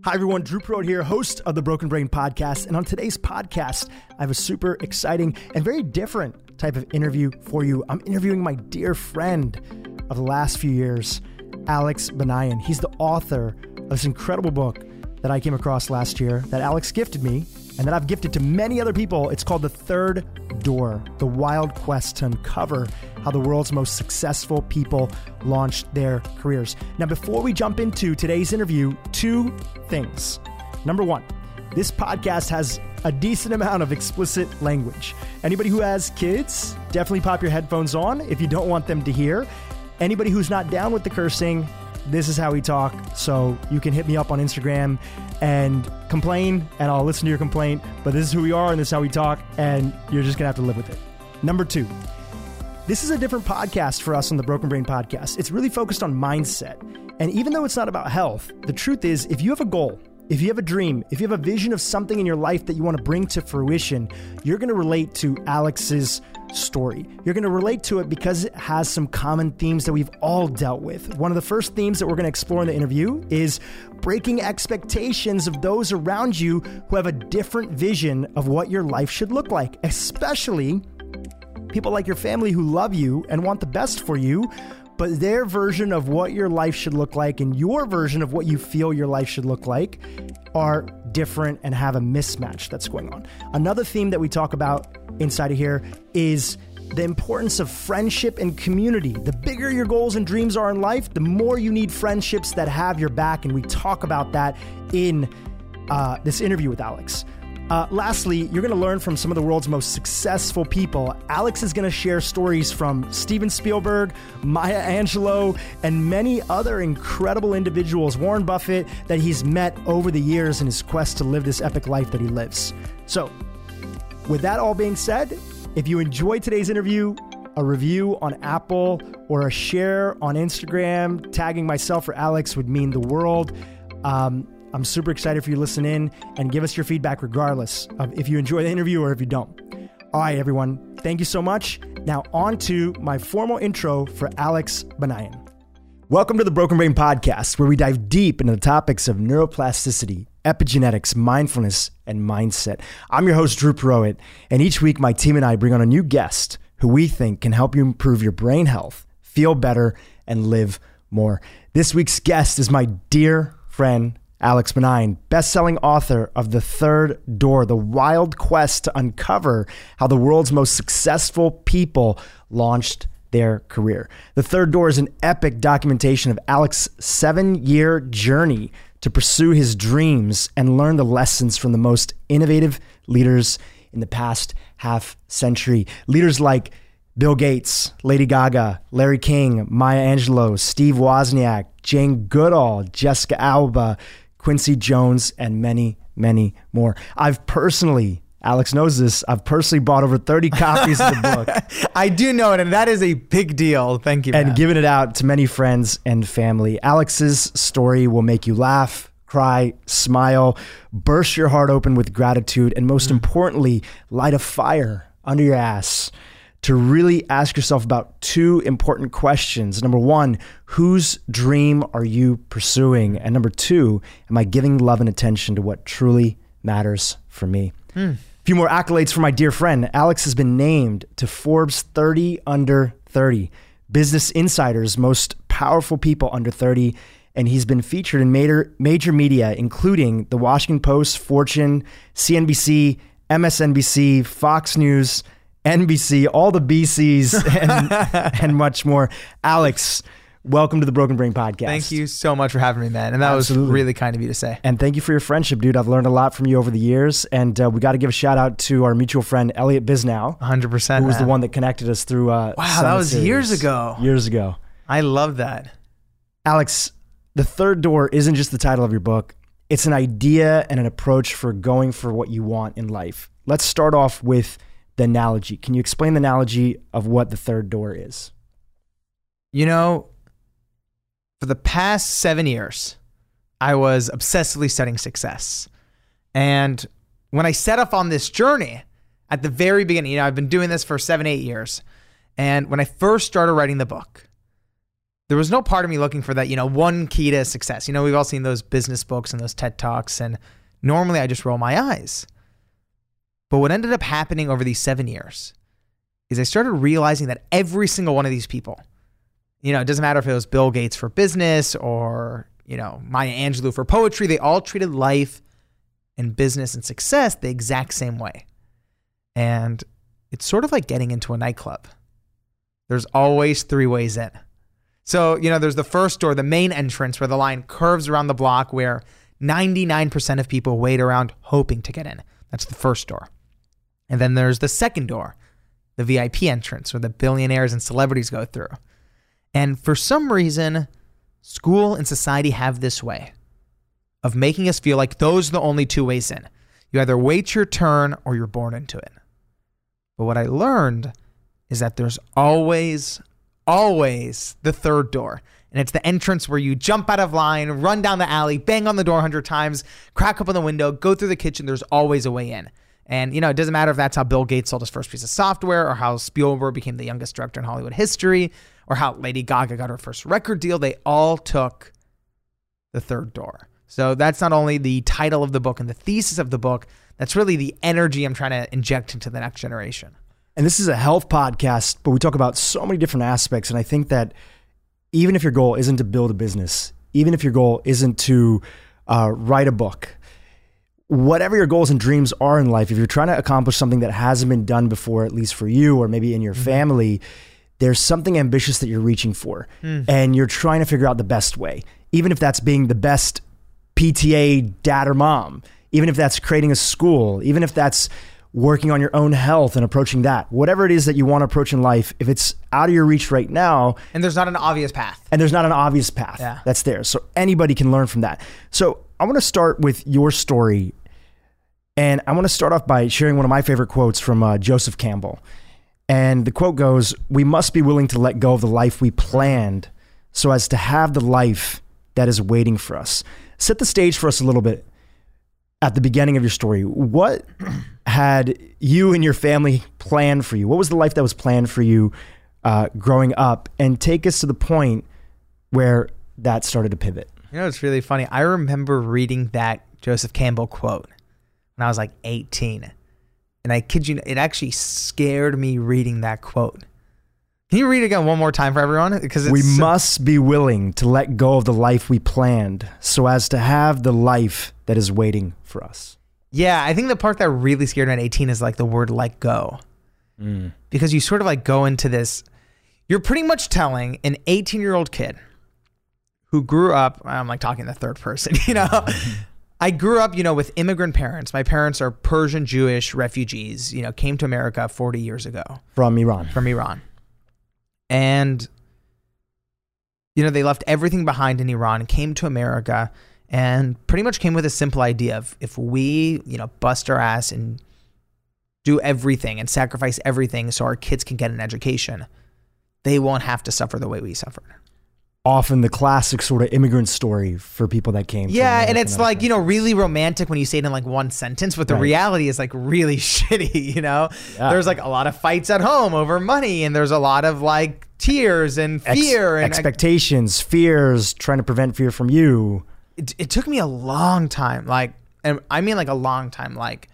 Hi everyone, Drew Pruitt here, host of the Broken Brain Podcast. And on today's podcast, I have a super exciting and very different type of interview for you. I'm interviewing my dear friend of the last few years, Alex Banayan. He's the author of this incredible book that I came across last year that Alex gifted me and that I've gifted to many other people. It's called The Third Door, The Wild Quest to Uncover How the World's Most Successful People Launched Their Careers. Now, before we jump into today's interview, two things. Number one, this podcast has a decent amount of explicit language. Anybody who has kids, definitely pop your headphones on if you don't want them to hear. Anybody who's not down with the cursing, this is how we talk. So you can hit me up on Instagram and complain, and I'll listen to your complaint. But this is who we are, and this is how we talk, and you're just going to have to live with it. Number two, this is a different podcast for us on the Broken Brain Podcast. It's really focused on mindset. And even though it's not about health, the truth is, if you have a goal, if you have a dream, if you have a vision of something in your life that you want to bring to fruition, you're going to relate to Alex's story. You're going to relate to it because it has some common themes that we've all dealt with. One of the first themes that we're going to explore in the interview is breaking expectations of those around you who have a different vision of what your life should look like, especially people like your family who love you and want the best for you, but their version of what your life should look like and your version of what you feel your life should look like are different and have a mismatch that's going on. Another theme that we talk about inside of here is the importance of friendship and community. The bigger your goals and dreams are in life, the more you need friendships that have your back. And we talk about that in this interview with Alex. Lastly, you're going to learn from some of the world's most successful people. Alex is going to share stories from Steven Spielberg, Maya Angelou, and many other incredible individuals, Warren Buffett, that he's met over the years in his quest to live this epic life that he lives. So, with that all being said, if you enjoyed today's interview, a review on Apple or a share on Instagram, tagging myself or Alex would mean the world. I'm super excited for you to listen in and give us your feedback regardless of if you enjoy the interview or if you don't. All right, everyone. Thank you so much. Now on to my formal intro for Alex Banayan. Welcome to the Broken Brain Podcast, where we dive deep into the topics of neuroplasticity, epigenetics, mindfulness, and mindset. I'm your host, Drew Pruitt, and each week my team and I bring on a new guest who we think can help you improve your brain health, feel better, and live more. This week's guest is my dear friend, Alex Banayan, best-selling author of The Third Door, The Wild Quest to Uncover How the World's Most Successful People Launched Their Career. The Third Door is an epic documentation of Alex's 7-year journey to pursue his dreams and learn the lessons from the most innovative leaders in the past half century. Leaders like Bill Gates, Lady Gaga, Larry King, Maya Angelou, Steve Wozniak, Jane Goodall, Jessica Alba, Quincy Jones, and many, many more. Alex knows this, I've personally bought over 30 copies of the book. I do know it, and that is a big deal. Thank you, man. And given it out to many friends and family. Alex's story will make you laugh, cry, smile, burst your heart open with gratitude, and most importantly, light a fire under your ass to really ask yourself about two important questions. Number one, whose dream are you pursuing? And number two, am I giving love and attention to what truly matters for me? A few more accolades for my dear friend. Alex has been named to Forbes 30 Under 30, Business Insider's most powerful people under 30, and he's been featured in major media, including The Washington Post, Fortune, CNBC, MSNBC, Fox News, NBC, all the BCs, and much more. Alex, welcome to the Broken Brain Podcast. Thank you so much for having me, man. And that Absolutely. was really kind of you to say. And thank you for your friendship, dude. I've learned a lot from you over the years. And we got to give a shout out to our mutual friend, Elliot Bisnow. 100%. Who was the one that connected us through Wow, that was series. years ago. Years ago. I love that. Alex, The Third Door isn't just the title of your book. It's an idea and an approach for going for what you want in life. Let's start off with the analogy. Can you explain the analogy of what the third door is? You know, for the past 7 years, I was obsessively studying success. And when I set off on this journey at the very beginning, you know, I've been doing this for 7-8 years. And when I first started writing the book, there was no part of me looking for that, one key to success. We've all seen those business books and those TED Talks, and normally I just roll my eyes. But what ended up happening over these 7 years is I started realizing that every single one of these people, it doesn't matter if it was Bill Gates for business or, Maya Angelou for poetry, they all treated life and business and success the exact same way. And it's sort of like getting into a nightclub. There's always 3 ways in. So, there's the first door, the main entrance where the line curves around the block where 99% of people wait around hoping to get in. That's the first door. And then there's the second door, the VIP entrance where the billionaires and celebrities go through. And for some reason, school and society have this way of making us feel like those are the only 2 ways in. You either wait your turn or you're born into it. But what I learned is that there's always the third door. And it's the entrance where you jump out of line, run down the alley, bang on the door 100 times, crack open the window, go through the kitchen. There's always a way in. And, it doesn't matter if that's how Bill Gates sold his first piece of software or how Spielberg became the youngest director in Hollywood history or how Lady Gaga got her first record deal. They all took the third door. So that's not only the title of the book and the thesis of the book, that's really the energy I'm trying to inject into the next generation. And this is a health podcast, but we talk about so many different aspects. And I think that even if your goal isn't to build a business, even if your goal isn't to write a book, whatever your goals and dreams are in life, if you're trying to accomplish something that hasn't been done before, at least for you or maybe in your family, there's something ambitious that you're reaching for. And you're trying to figure out the best way, even if that's being the best PTA dad or mom, even if that's creating a school, even if that's working on your own health and approaching that, whatever it is that you want to approach in life, if it's out of your reach right now. And there's not an obvious path. That's there. So anybody can learn from that. So I want to start with your story. And I want to start off by sharing one of my favorite quotes from Joseph Campbell. And the quote goes, "We must be willing to let go of the life we planned so as to have the life that is waiting for us." Set the stage for us a little bit at the beginning of your story. What had you and your family planned for you? What was the life that was planned for you growing up? And take us to the point where that started to pivot. It's really funny. I remember reading that Joseph Campbell quote when I was like 18. And I kid you, it actually scared me reading that quote. Can you read it again one more time for everyone? Because we must be willing to let go of the life we planned so as to have the life that is waiting for us. Yeah, I think the part that really scared me at 18 is like the word let go. Because you sort of like go into this, you're pretty much telling an 18-year-old kid who grew up, I'm like talking the third person, I grew up, with immigrant parents. My parents are Persian Jewish refugees, came to America 40 years ago. From Iran. And, they left everything behind in Iran and came to America and pretty much came with a simple idea of if we, bust our ass and do everything and sacrifice everything so our kids can get an education, they won't have to suffer the way we suffered. Often the classic sort of immigrant story for people that came. Yeah, and it's like, really romantic when you say it in like one sentence, but the reality is like really shitty, Yeah. There's like a lot of fights at home over money, and there's a lot of like tears and fear and expectations, fears, trying to prevent fear from you. It took me a long time, and I mean like a long time, like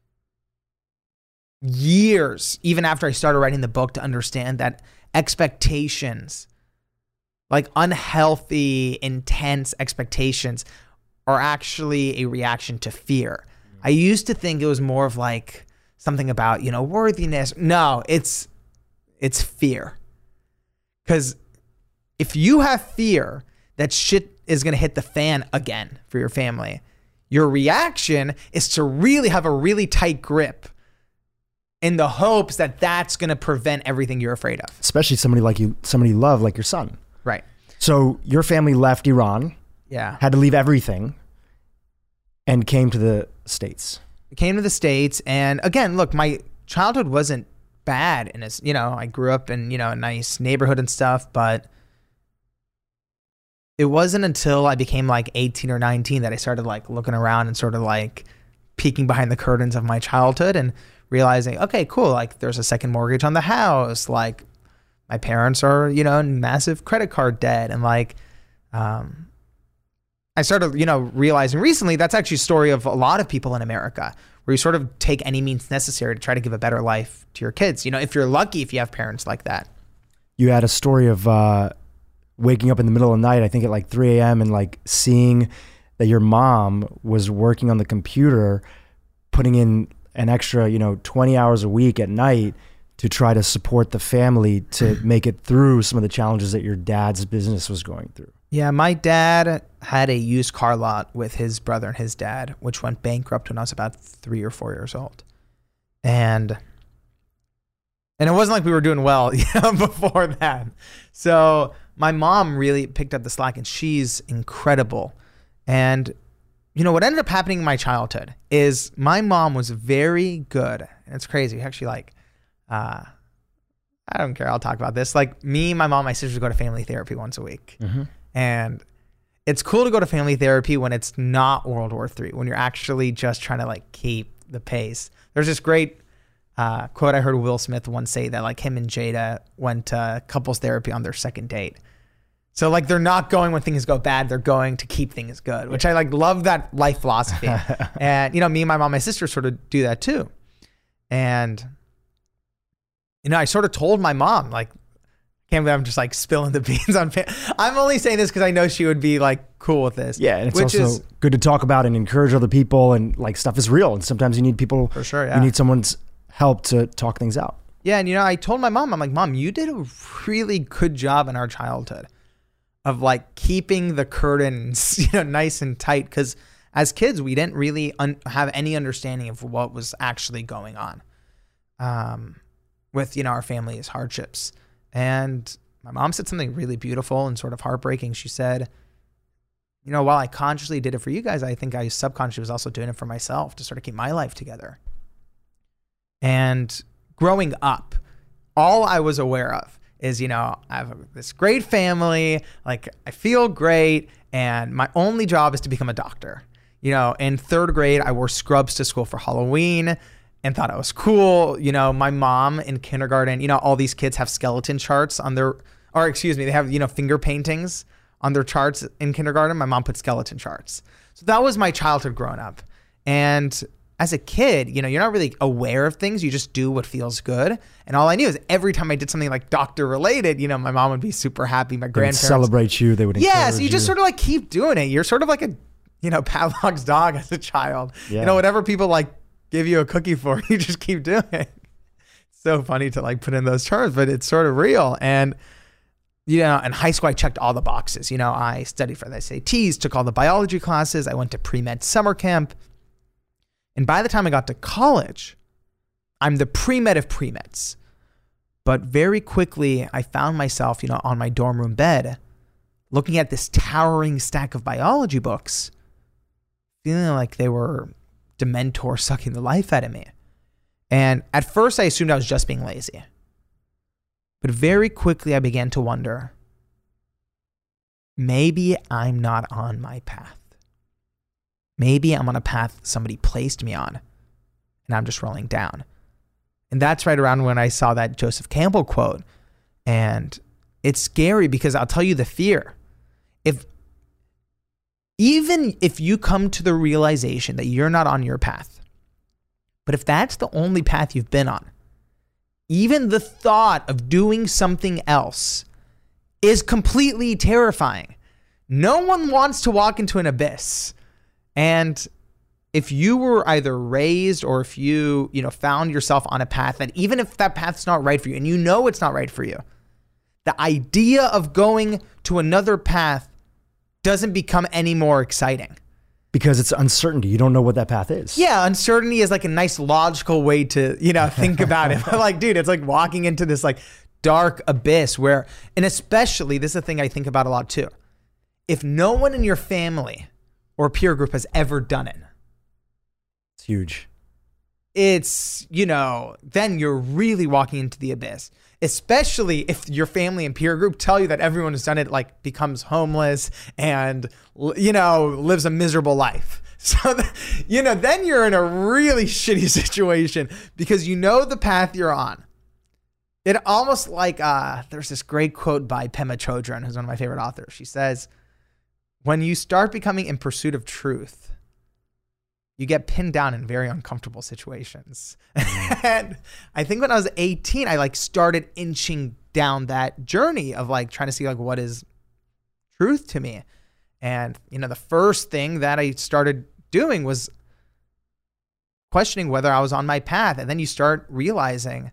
years, even after I started writing the book, to understand that expectations, like unhealthy, intense expectations, are actually a reaction to fear. I used to think it was more of like something about, worthiness. No, it's fear. Because if you have fear that shit is going to hit the fan again for your family, your reaction is to really have a really tight grip in the hopes that that's going to prevent everything you're afraid of. Especially somebody you love, like your son. Right. So your family left Iran. Yeah. Had to leave everything and came to the States. Came to the States. And again, look, my childhood wasn't bad. And it's, I grew up in, a nice neighborhood and stuff, but it wasn't until I became like 18 or 19 that I started like looking around and sort of like peeking behind the curtains of my childhood and realizing, okay, cool. Like there's a second mortgage on the house. Like my parents are, in massive credit card debt. And like, I started, realizing recently that's actually a story of a lot of people in America, where you sort of take any means necessary to try to give a better life to your kids. If you're lucky, if you have parents like that. You had a story of waking up in the middle of the night, I think at like 3 a.m. and like seeing that your mom was working on the computer, putting in an extra, 20 hours a week at night to try to support the family to make it through some of the challenges that your dad's business was going through. Yeah, my dad had a used car lot with his brother and his dad, which went bankrupt when I was about 3 or 4 years old. And it wasn't like we were doing well before that. So my mom really picked up the slack, and she's incredible. And what ended up happening in my childhood is my mom was very good. And it's crazy. Actually, I don't care. I'll talk about this. Like me, my mom, my sisters go to family therapy once a week. Mm-hmm. And it's cool to go to family therapy when it's not World War III, when you're actually just trying to like keep the pace. There's this great quote I heard Will Smith once say that like him and Jada went to couples therapy on their second date. So like they're not going when things go bad, they're going to keep things good, which I like love that life philosophy. And me and my mom, my sister sort of do that too. And I sort of told my mom, like, can't believe I'm just like spilling the beans on I'm only saying this because I know she would be like cool with this. Yeah, and it's also good to talk about and encourage other people, and like stuff is real, and sometimes you need people, for sure, yeah. You need someone's help to talk things out. Yeah, and I told my mom, I'm like, Mom, you did a really good job in our childhood of like keeping the curtains, nice and tight, because as kids we didn't really have any understanding of what was actually going on with our family's hardships. And my mom said something really beautiful and sort of heartbreaking. She said, while I consciously did it for you guys, I think I subconsciously was also doing it for myself to sort of keep my life together. And growing up, all I was aware of is, I have this great family, like I feel great, and my only job is to become a doctor. In third grade, I wore scrubs to school for Halloween and thought it was cool. My mom in kindergarten, all these kids have skeleton charts on their, they have, finger paintings on their charts in kindergarten. My mom put skeleton charts. So that was my childhood growing up. And as a kid, you're not really aware of things. You just do what feels good. And all I knew is every time I did something like doctor related, my mom would be super happy. My grandparents would celebrate you. They would encourage you. Yeah, so you just sort of like keep doing it. You're sort of like a, Pavlov's dog as a child. Yeah. Whatever people like give you a cookie for, you just keep doing it. It's so funny to like put in those terms, but it's sort of real. And in high school, I checked all the boxes. I studied for the SATs, took all the biology classes. I went to pre-med summer camp. And by the time I got to college, I'm the pre-med of pre-meds. But very quickly, I found myself, on my dorm room bed, looking at this towering stack of biology books, feeling like they were Dementor sucking the life out of me. And at first, I assumed I was just being lazy. But very quickly, I began to wonder, maybe I'm not on my path. Maybe I'm on a path somebody placed me on, and I'm just rolling down. And that's right around when I saw that Joseph Campbell quote. And it's scary because I'll tell you the fear. Even if you come to the realization that you're not on your path, but if that's the only path you've been on, even the thought of doing something else is completely terrifying. No one wants to walk into an abyss. And if you were either raised or if you, found yourself on a path that even if that path's not right for you and it's not right for you, the idea of going to another path doesn't become any more exciting. Because it's uncertainty. You don't know what that path is. Yeah, uncertainty is like a nice logical way to, think about it. But like, dude, it's like walking into this like dark abyss where, and especially, this is a thing I think about a lot too. If no one in your family or peer group has ever done it, it's huge. It's, then you're really walking into the abyss. Especially if your family and peer group tell you that everyone who's done it like becomes homeless and, lives a miserable life. So, then you're in a really shitty situation because the path you're on. It almost like there's this great quote by Pema Chodron, who's one of my favorite authors. She says, when you start becoming in pursuit of truth, you get pinned down in very uncomfortable situations. And I think when I was 18, I like started inching down that journey of like trying to see like what is truth to me. And, you know, the first thing that I started doing was questioning whether I was on my path. And then you start realizing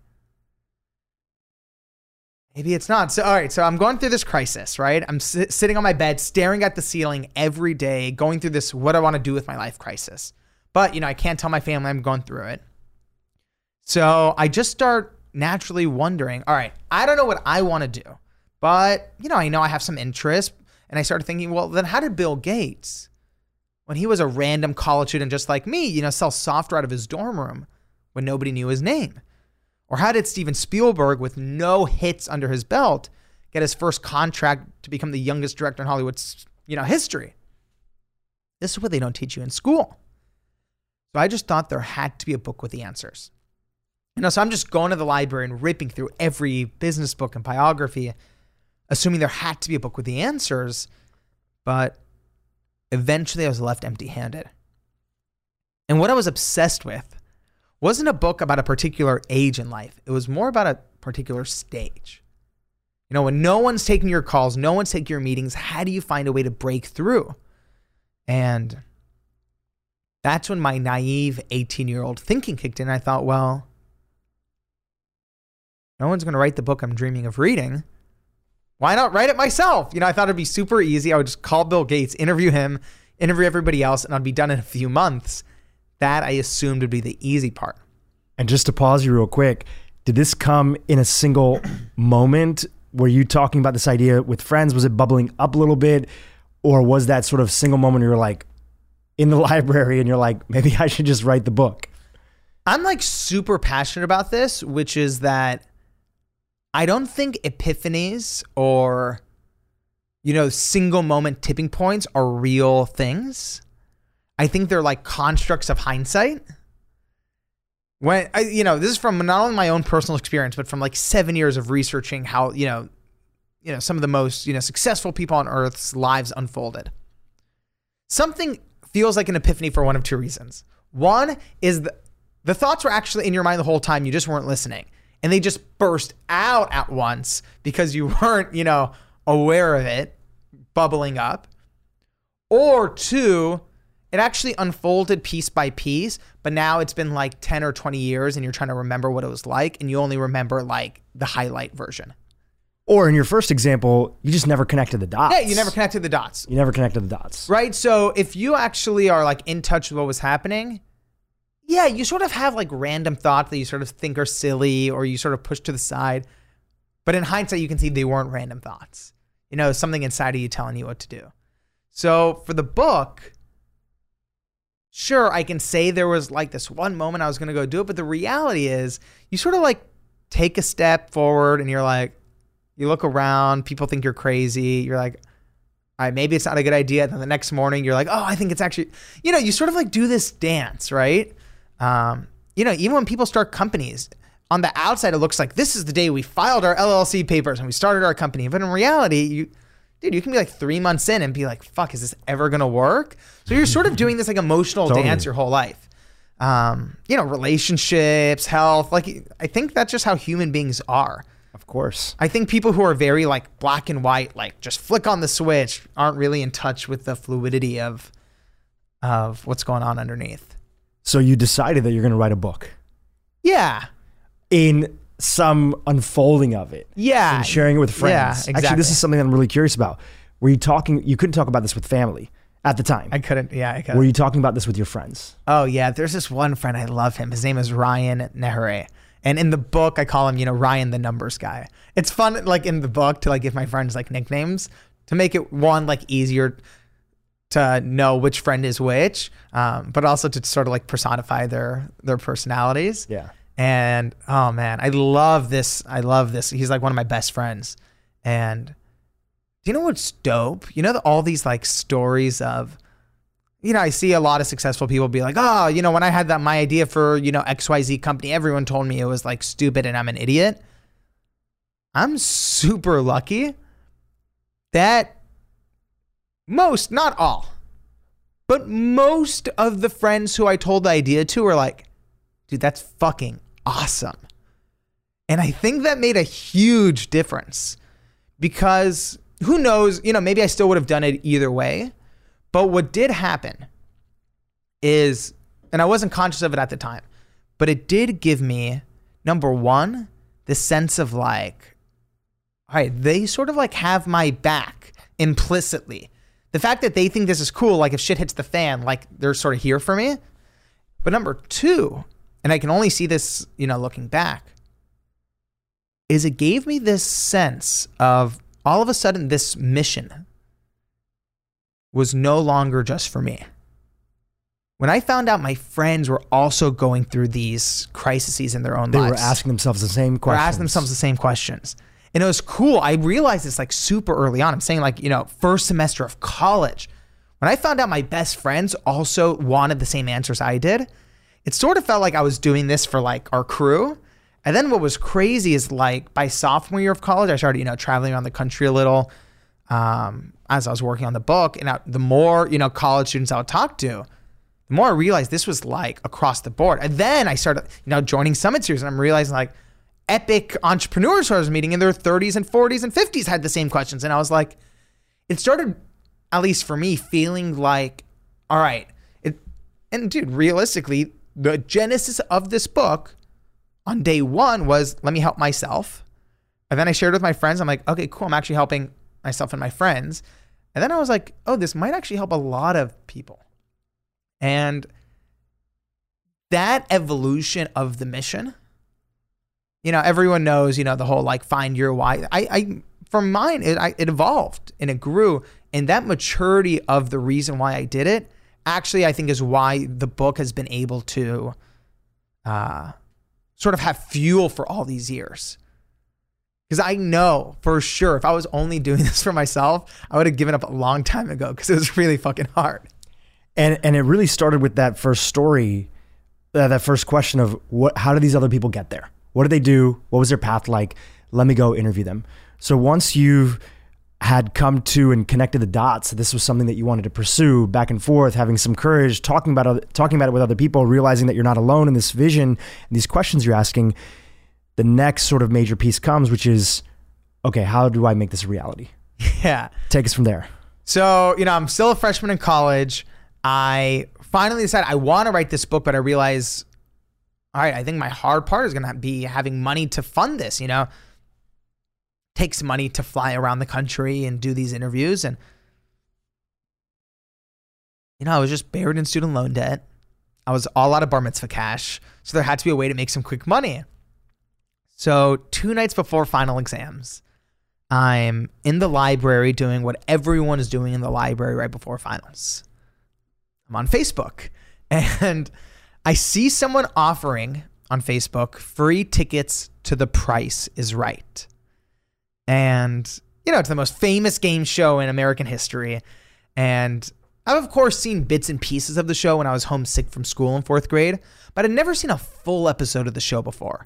maybe it's not. So, all right. So I'm going through this crisis, right? I'm sitting on my bed, staring at the ceiling every day, going through this, what I want to do with my life crisis. But, you know, I can't tell my family I'm going through it. So I just start naturally wondering, all right, I don't know what I want to do, but, you know I have some interest. And I started thinking, well, then how did Bill Gates, when he was a random college student just like me, you know, sell software out of his dorm room when nobody knew his name? Or how did Steven Spielberg, with no hits under his belt, get his first contract to become the youngest director in Hollywood's, you know, history? This is what they don't teach you in school. So I just thought there had to be a book with the answers. You know, so I'm just going to the library and ripping through every business book and biography, assuming there had to be a book with the answers. But eventually I was left empty-handed. And what I was obsessed with wasn't a book about a particular age in life. It was more about a particular stage. You know, when no one's taking your calls, no one's taking your meetings, how do you find a way to break through? And that's when my naive 18-year-old thinking kicked in. I thought, well, no one's going to write the book I'm dreaming of reading. Why not write it myself? You know, I thought it'd be super easy. I would just call Bill Gates, interview him, interview everybody else, and I'd be done in a few months. That I assumed would be the easy part. And just to pause you real quick, did this come in a single moment? Were you talking about this idea with friends? Was it bubbling up a little bit? Or was that sort of single moment where you're like in the library and you're like, maybe I should just write the book? I'm like super passionate about this, which is that I don't think epiphanies or, you know, single moment tipping points are real things. I think they're like constructs of hindsight. When I, you know, this is from not only my own personal experience, but from like 7 years of researching how, you know, some of the most, you know, successful people on Earth's lives unfolded. Something feels like an epiphany for one of two reasons. One is the thoughts were actually in your mind the whole time. You just weren't listening. And they just burst out at once because you weren't, you know, aware of it bubbling up. Or two, it actually unfolded piece by piece, but now it's been like 10 or 20 years and you're trying to remember what it was like and you only remember like the highlight version. Or in your first example, you just never connected the dots. Yeah, you never connected the dots. You never connected the dots. Right? So if you actually are like in touch with what was happening, yeah, you sort of have like random thoughts that you sort of think are silly or you sort of push to the side. But in hindsight, you can see they weren't random thoughts. You know, something inside of you telling you what to do. So for the book, sure, I can say there was like this one moment I was going to go do it. But the reality is you sort of like take a step forward and you're like, you look around, people think you're crazy. You're like, all right, maybe it's not a good idea. And then the next morning you're like, oh, I think it's actually, you know, you sort of like do this dance, right? You know, even when people start companies, on the outside, it looks like this is the day we filed our LLC papers and we started our company. But in reality, you can be like 3 months in and be like, fuck, is this ever going to work? So you're sort of doing this like emotional dance your whole life. You know, relationships, health, like I think that's just how human beings are. Of course. I think people who are very like black and white, like just flick on the switch, aren't really in touch with the fluidity of what's going on underneath. So you decided that you're going to write a book. Yeah. In some unfolding of it. Yeah. And sharing it with friends. Yeah, exactly. Actually, this is something I'm really curious about. Were you couldn't talk about this with family at the time? I couldn't. Were you talking about this with your friends? Oh yeah. There's this one friend, I love him. His name is Ryan Nehere. And in the book, I call him, you know, Ryan the numbers guy. It's fun, like in the book, to like give my friends like nicknames to make it one like easier to know which friend is which, but also to sort of like personify their personalities. Yeah. And oh man, I love this. He's like one of my best friends. And do you know what's dope? You know, all these like stories of, you know, I see a lot of successful people be like, oh, you know, when I had my idea for, you know, XYZ company, everyone told me it was like stupid and I'm an idiot. I'm super lucky that most, not all, but most of the friends who I told the idea to were like, dude, that's fucking awesome. And I think that made a huge difference because who knows, maybe I still would have done it either way. But what did happen is, and I wasn't conscious of it at the time, but it did give me, number one, the sense of like, all right, they sort of like have my back implicitly. The fact that they think this is cool, like if shit hits the fan, like they're sort of here for me. But number two, and I can only see this, looking back, is it gave me this sense of all of a sudden this mission was no longer just for me. When I found out my friends were also going through these crises in their own lives. They were asking themselves the same questions. Asking themselves the same questions. And it was cool. I realized this like super early on. I'm saying like, first semester of college. When I found out my best friends also wanted the same answers I did, it sort of felt like I was doing this for like our crew. And then what was crazy is like by sophomore year of college, I started, traveling around the country a little as I was working on the book. And the more, college students I would talk to, the more I realized this was like across the board. And then I started, joining Summit Series and I'm realizing like epic entrepreneurs who I was meeting in their 30s and 40s and 50s had the same questions. And I was like, it started, at least for me, feeling like, all right. And dude, realistically, the genesis of this book on day one was, let me help myself. And then I shared with my friends. I'm like, okay, cool. I'm actually helping myself and my friends. And then I was like, oh, this might actually help a lot of people. And that evolution of the mission, everyone knows, the whole like find your why. From mine, it evolved and it grew. And that maturity of the reason why I did it, actually, I think is why the book has been able to sort of have fuel for all these years. Because I know for sure if I was only doing this for myself, I would have given up a long time ago because it was really fucking hard. And it really started with that first story, that first question of how did these other people get there? What did they do? What was their path like? Let me go interview them. So once you've had come to and connected the dots, this was something that you wanted to pursue back and forth, having some courage, talking about it with other people, realizing that you're not alone in this vision and these questions you're asking. The next sort of major piece comes, which is, okay, how do I make this a reality? Yeah. Take us from there. So, I'm still a freshman in college. I finally decided I want to write this book, but I realize, all right, I think my hard part is going to be having money to fund this, takes money to fly around the country and do these interviews. And, I was just buried in student loan debt. I was all out of bar mitzvah cash. So there had to be a way to make some quick money. So 2 nights before final exams, I'm in the library doing what everyone is doing in the library right before finals. I'm on Facebook and I see someone offering on Facebook free tickets to The Price is Right. And, it's the most famous game show in American history. And I've, of course, seen bits and pieces of the show when I was homesick from school in 4th grade, but I'd never seen a full episode of the show before.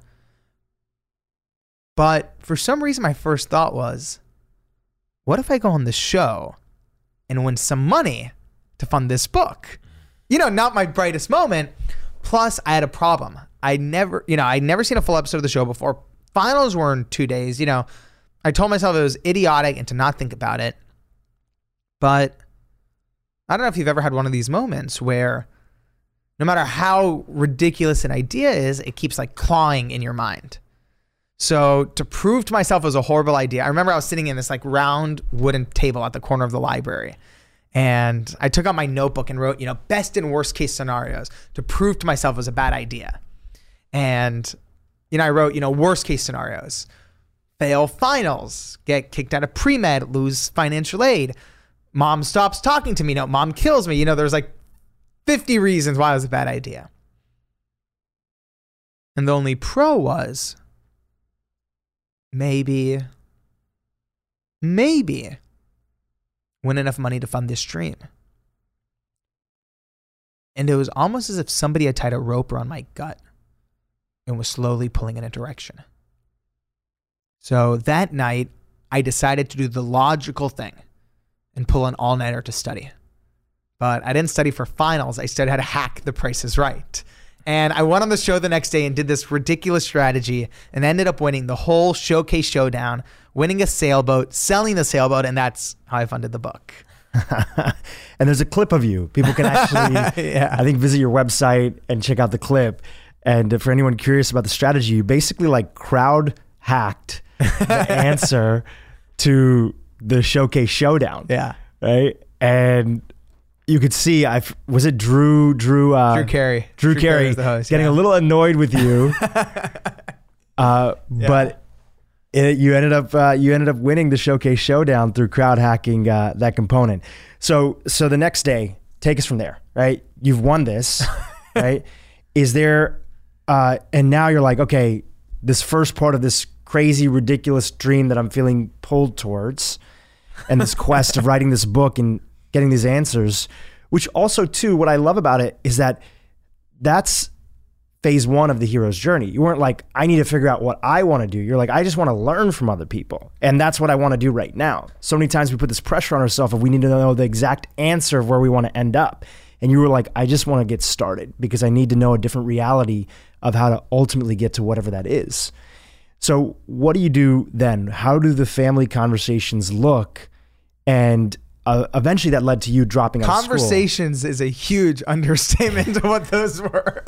But for some reason, my first thought was, what if I go on the show and win some money to fund this book? Not my brightest moment. Plus, I had a problem. I'd never seen a full episode of the show before. Finals were in 2 days. I told myself it was idiotic and to not think about it. But I don't know if you've ever had one of these moments where no matter how ridiculous an idea is, it keeps like clawing in your mind. So to prove to myself it was a horrible idea, I remember I was sitting in this like round wooden table at the corner of the library. And I took out my notebook and wrote, best and worst case scenarios to prove to myself it was a bad idea. And, I wrote, worst case scenarios, fail finals, get kicked out of pre-med, lose financial aid, mom stops talking to me, mom kills me. There's like 50 reasons why it was a bad idea. And the only pro was maybe win enough money to fund this dream. And it was almost as if somebody had tied a rope around my gut and was slowly pulling in a direction. So that night, I decided to do the logical thing and pull an all-nighter to study. But I didn't study for finals. I studied how to hack The Price is Right. And I went on the show the next day and did this ridiculous strategy and ended up winning the whole showcase showdown, winning a sailboat, selling the sailboat, and that's how I funded the book. And there's a clip of you. People can actually, I think, visit your website and check out the clip. And for anyone curious about the strategy, you basically like crowd hacked the answer to the showcase showdown. Yeah. Right. And you could see, was it Drew Carey? Drew Carey was the host, getting a little annoyed with you. But you ended up winning the showcase showdown through crowd hacking that component. So the next day, take us from there, right? You've won this, right? Is there, and now you're like, okay, this first part of this crazy, ridiculous dream that I'm feeling pulled towards, and this quest of writing this book and getting these answers, which also too, what I love about it is that that's phase one of the hero's journey. You weren't like, I need to figure out what I want to do. You're like, I just want to learn from other people. And that's what I want to do right now. So many times we put this pressure on ourselves of we need to know the exact answer of where we want to end up. And you were like, I just want to get started because I need to know a different reality of how to ultimately get to whatever that is. So what do you do then? How do the family conversations look? And eventually that led to you dropping out of school. Conversations is a huge understatement of what those were.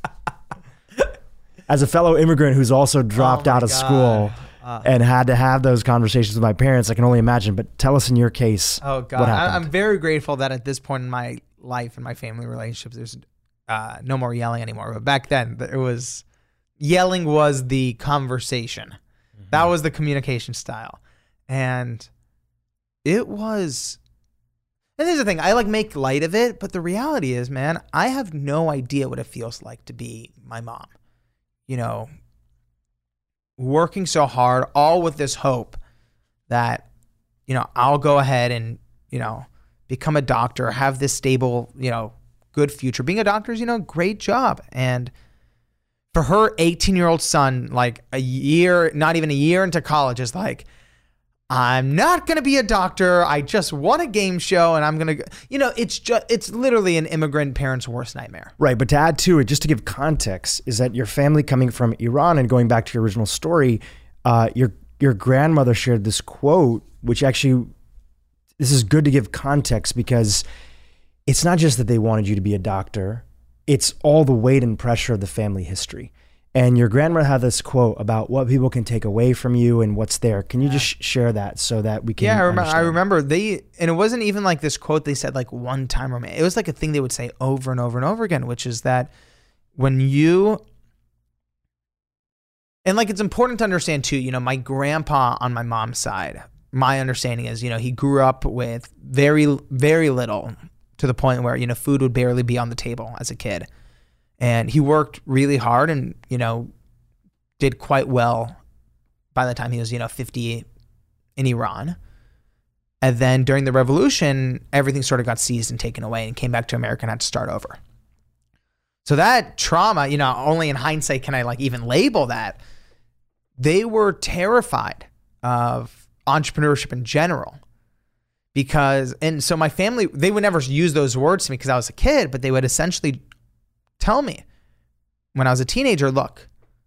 As a fellow immigrant who's also dropped out of school and had to have those conversations with my parents, I can only imagine. But tell us in your case, what happened? I'm very grateful that at this point in my life and my family relationships, there's no more yelling anymore. But back then, yelling was the conversation. Mm-hmm. That was the communication style. And it was... And here's the thing, I make light of it, but the reality is, man, I have no idea what it feels like to be my mom. You know, working so hard, all with this hope that, you know, I'll go ahead and, you know, become a doctor, have this stable, you know, good future. Being a doctor is, you know, great job. And for her 18-year-old son, not even a year into college, is like, I'm not going to be a doctor. I just won a game show and I'm going to, you know, it's literally an immigrant parent's worst nightmare. Right. But to add to it, just to give context, is that your family coming from Iran and going back to your original story, your grandmother shared this quote, which actually, this is good to give context because it's not just that they wanted you to be a doctor. It's all the weight and pressure of the family history. And your grandmother had this quote about what people can take away from you and what's there. Can you just share that so that we can understand? I remember and it wasn't even like this quote they said like one time. It was like a thing they would say over and over and over again, which is that when you, and like it's important to understand too, you know, my grandpa on my mom's side, my understanding is, you know, he grew up with very, very little to the point where, you know, food would barely be on the table as a kid. And he worked really hard and, you know, did quite well by the time he was, you know, 50 in Iran. And then during the revolution, everything sort of got seized and taken away and came back to America and had to start over. So that trauma, you know, only in hindsight can I even label that. They were terrified of entrepreneurship in general and so my family, they would never use those words to me because I was a kid, but they would essentially tell me when I was a teenager, look,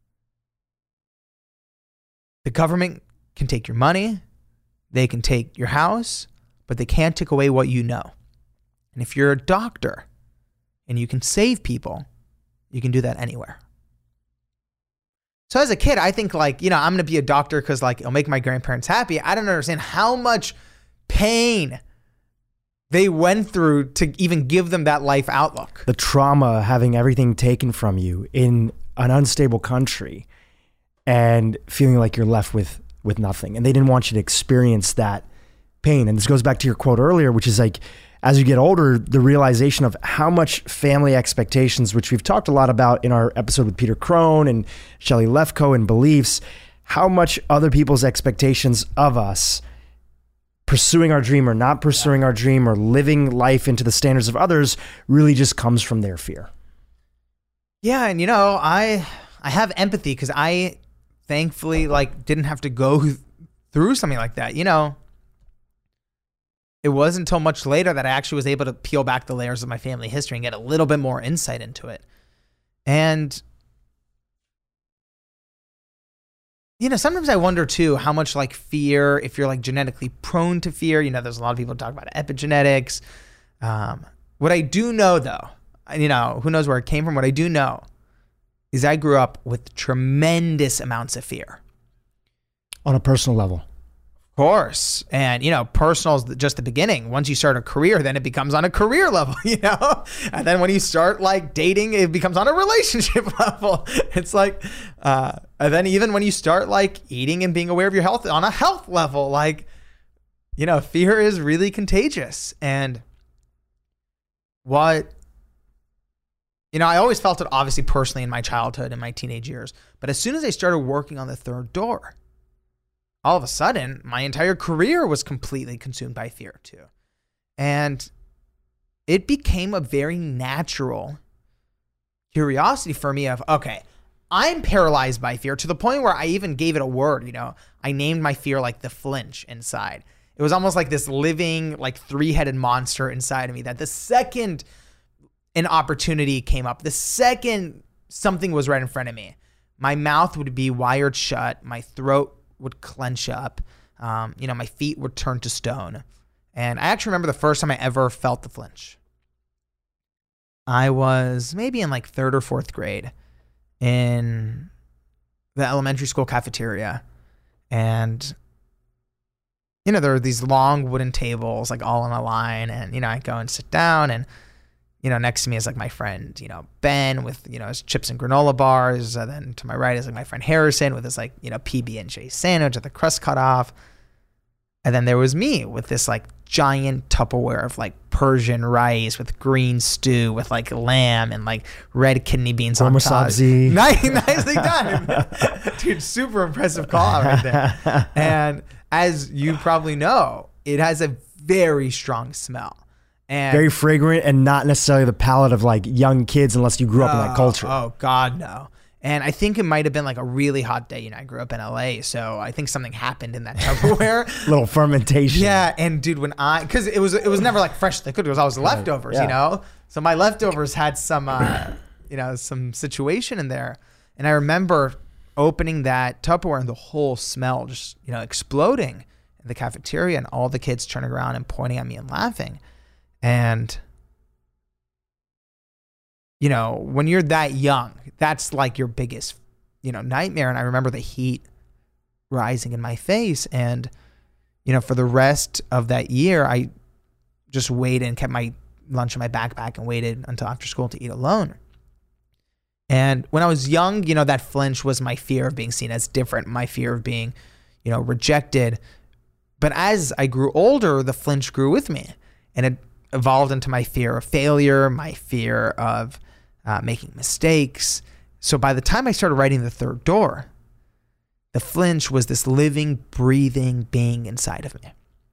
the government can take your money, they can take your house, but they can't take away what you know. And if you're a doctor and you can save people, you can do that anywhere. So as a kid, I think I'm going to be a doctor because it'll make my grandparents happy. I don't understand how much pain they went through to even give them that life outlook. The trauma, having everything taken from you in an unstable country and feeling like you're left with nothing. And they didn't want you to experience that pain. And this goes back to your quote earlier, which is as you get older, the realization of how much family expectations, which we've talked a lot about in our episode with Peter Crone and Shelley Lefko and beliefs, how much other people's expectations of us pursuing our dream or not pursuing our dream or living life into the standards of others really just comes from their fear. Yeah. And, you know, I have empathy because I thankfully like didn't have to go through something like that. You know, it wasn't until much later that I actually was able to peel back the layers of my family history and get a little bit more insight into it. And, you know, sometimes I wonder too, how much like fear, if you're like genetically prone to fear, you know, there's a lot of people talk about epigenetics. What I do know though, you know, who knows where it came from? What I do know is I grew up with tremendous amounts of fear. On a personal level. Of course. And, you know, personal is just the beginning. Once you start a career, then it becomes on a career level, you know? And then when you start like dating, it becomes on a relationship level. It's like, and then even when you start like eating and being aware of your health on a health level, like, you know, fear is really contagious. And what, you know, I always felt it obviously personally in my childhood and my teenage years. But as soon as I started working on the third door, all of a sudden, my entire career was completely consumed by fear too. And it became a very natural curiosity for me of, okay, I'm paralyzed by fear, to the point where I even gave it a word, you know. I named my fear like the flinch inside. It was almost like this living, like 3-headed monster inside of me that the second an opportunity came up, the second something was right in front of me, my mouth would be wired shut, my throat would clench up, you know, my feet would turn to stone. And I actually remember the first time I ever felt the flinch. I was maybe in like 3rd or 4th grade in the elementary school cafeteria. And, you know, there were these long wooden tables, like all in a line. And, you know, I go and sit down, and, you know, next to me is like my friend, you know, Ben with, you know, his chips and granola bars. And then to my right is like my friend Harrison with his like, you know, PB&J sandwich with the crust cut off. And then there was me with this like giant Tupperware of like Persian rice with green stew with like lamb and like red kidney beans on top. Nicely done. Dude, super impressive call out right there. And as you probably know, it has a very strong smell. And very fragrant, and not necessarily the palate of like young kids unless you grew up in that culture. Oh God, no. And I think it might have been like a really hot day. You know, I grew up in LA, so I think something happened in that Tupperware. Little fermentation. Yeah, and dude, because it was never like fresh to cook. It was always leftovers, you know? So my leftovers had some, you know, some situation in there. And I remember opening that Tupperware and the whole smell just, you know, exploding in the cafeteria, and all the kids turning around and pointing at me and laughing. And, you know, when you're that young, that's like your biggest, you know, nightmare. And I remember the heat rising in my face. And, you know, for the rest of that year, I just waited and kept my lunch in my backpack and waited until after school to eat alone. And when I was young, you know, that flinch was my fear of being seen as different, my fear of being, you know, rejected. But as I grew older, the flinch grew with me, and it evolved into my fear of failure, my fear of making mistakes. So by the time I started writing The Third Door, the flinch was this living, breathing being inside of me.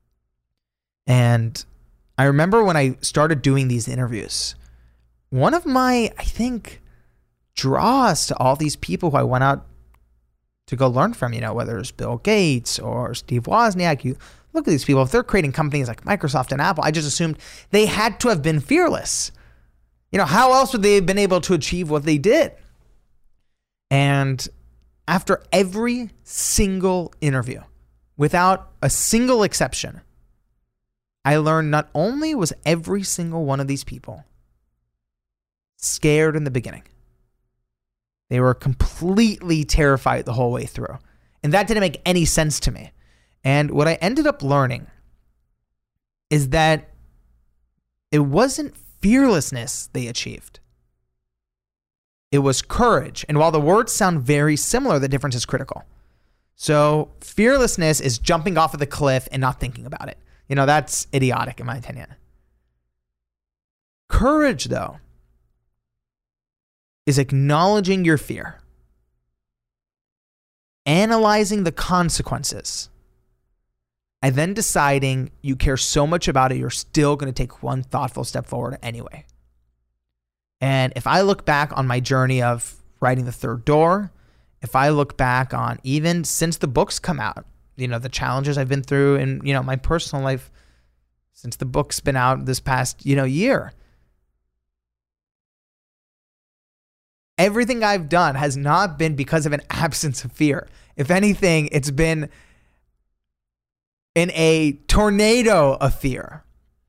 And I remember when I started doing these interviews, one of my, I think, draws to all these people who I went out to go learn from, you know, whether it's Bill Gates or Steve Wozniak, you look at these people, if they're creating companies like Microsoft and Apple, I just assumed they had to have been fearless. You know, how else would they have been able to achieve what they did? And after every single interview, without a single exception, I learned not only was every single one of these people scared in the beginning, they were completely terrified the whole way through. And that didn't make any sense to me. And what I ended up learning is that it wasn't fearlessness they achieved. It was courage. And while the words sound very similar, the difference is critical. So fearlessness is jumping off of the cliff and not thinking about it. You know, that's idiotic in my opinion. Courage, though, is acknowledging your fear, analyzing the consequences, and then deciding you care so much about it, you're still going to take one thoughtful step forward anyway. And if I look back on my journey of writing The Third Door if I look back on even since the book's come out, the challenges I've been through in, my personal life since the book's been out this past, year, everything I've done has not been because of an absence of fear. If anything, it's been in a tornado of fear.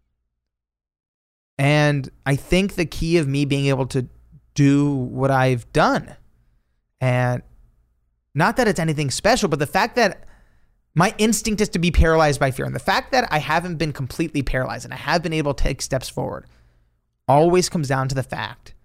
And I think the key of me being able to do what I've done, and not that it's anything special, but the fact that my instinct is to be paralyzed by fear, and the fact that I haven't been completely paralyzed and I have been able to take steps forward, always comes down to the fact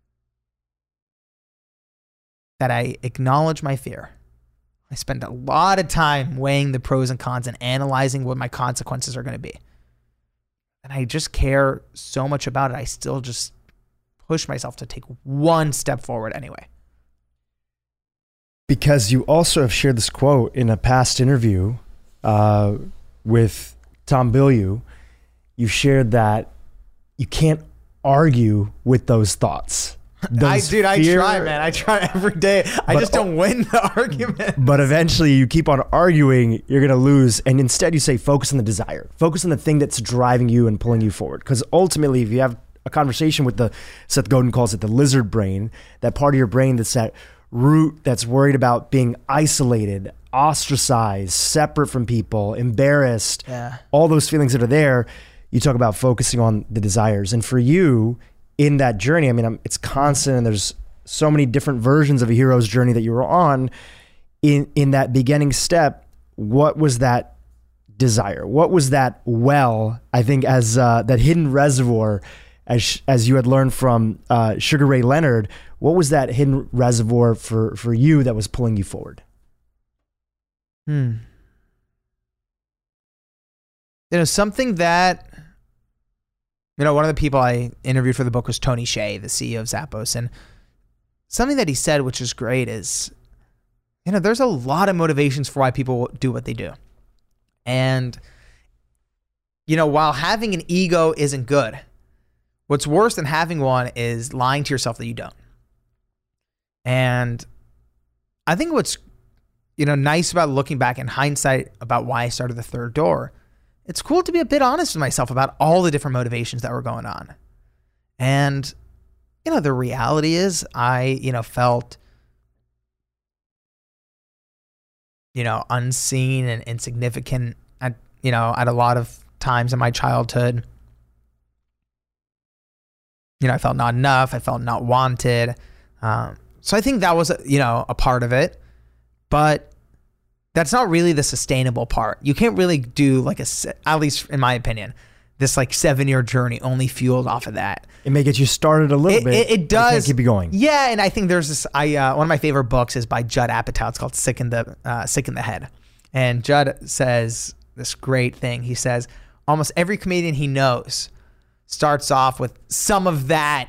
that I acknowledge my fear. I spend a lot of time weighing the pros and cons and analyzing what my consequences are going to be. And I just care so much about it. I still just push myself to take one step forward anyway. Because you also have shared this quote in a past interview with Tom Bilyeu. You shared that you can't argue with those thoughts. I try, man. I try every day. I just don't win the argument. But eventually you keep on arguing, you're going to lose. And instead you say, focus on the desire. Focus on the thing that's driving you and pulling you forward. Because ultimately, if you have a conversation with Seth Godin calls it the lizard brain, that part of your brain that's that root that's worried about being isolated, ostracized, separate from people, embarrassed, all those feelings that are there, you talk about focusing on the desires. And for you, in that journey, it's constant, and there's so many different versions of a hero's journey that you were on. In that beginning step, what was that desire? What was that well, I think, as that hidden reservoir, as you had learned from Sugar Ray Leonard, what was that hidden reservoir for you that was pulling you forward? Something that, one of the people I interviewed for the book was Tony Hsieh, the CEO of Zappos. And something that he said, which is great, is, there's a lot of motivations for why people do what they do. And, while having an ego isn't good, what's worse than having one is lying to yourself that you don't. And I think what's, nice about looking back in hindsight about why I started The Third Door, it's cool to be a bit honest with myself about all the different motivations that were going on. And, the reality is I, felt, unseen and insignificant at a lot of times in my childhood. I felt not enough. I felt not wanted. So I think that was, a part of it. But that's not really the sustainable part. You can't really do at least in my opinion, this 7-year journey only fueled off of that. It may get you started a little bit. It does. Can't keep you going. Yeah, and I think there's this. One of my favorite books is by Judd Apatow. It's called Sick in the Head, and Judd says this great thing. He says almost every comedian he knows starts off with some of that.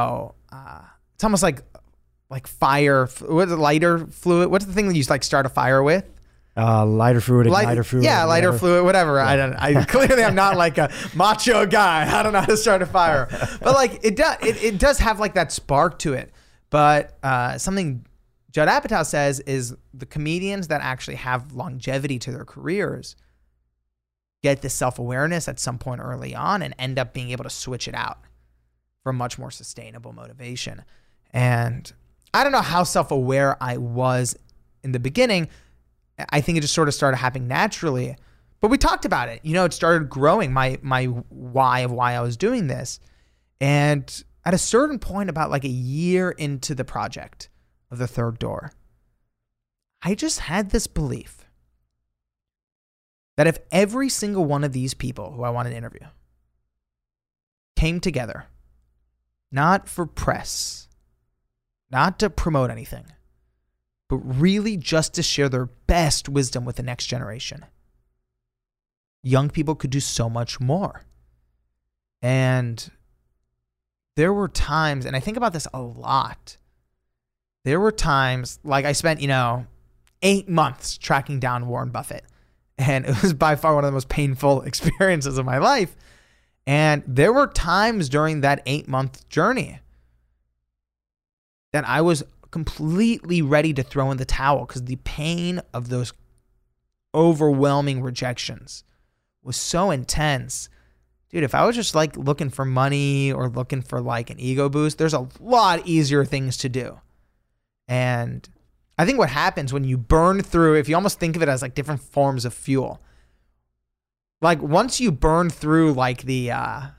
It's almost like fire. What's lighter fluid? What's the thing that you start a fire with? Lighter fluid, igniter fluid. Yeah, lighter fluid, whatever. Yeah. I clearly I'm not like a macho guy. I don't know how to start a fire. But it does have that spark to it. But something Judd Apatow says is the comedians that actually have longevity to their careers get this self-awareness at some point early on and end up being able to switch it out for much more sustainable motivation. And I don't know how self-aware I was in the beginning. I think it just sort of started happening naturally, but we talked about it. It started growing, my why of why I was doing this. And at a certain point, about a year into the project of The Third Door, I just had this belief that if every single one of these people who I wanted to interview came together, not for press, not to promote anything, but really just to share their best wisdom with the next generation, young people could do so much more. And there were times, and I think about this a lot, there were times, I spent, 8 months tracking down Warren Buffett. And it was by far one of the most painful experiences of my life. And there were times during that 8-month journey that I was completely ready to throw in the towel because the pain of those overwhelming rejections was so intense. Dude, if I was just like looking for money or looking for like an ego boost, there's a lot easier things to do. And I think what happens when you burn through, if you almost think of it as like different forms of fuel, like once you burn through like the,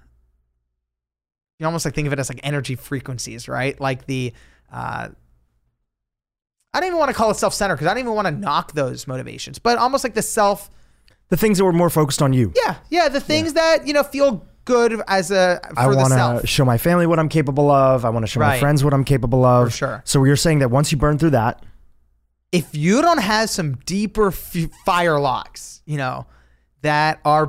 you almost like think of it as like energy frequencies, right? Like the, I don't even want to call it self-centered because I don't even want to knock those motivations, but almost like the things that were more focused on you. Yeah. The things that, feel good as for the self. I want to show my family what I'm capable of. I want to show my friends what I'm capable of. For sure. So you're saying that once you burn through that, if you don't have some deeper fire locks, that are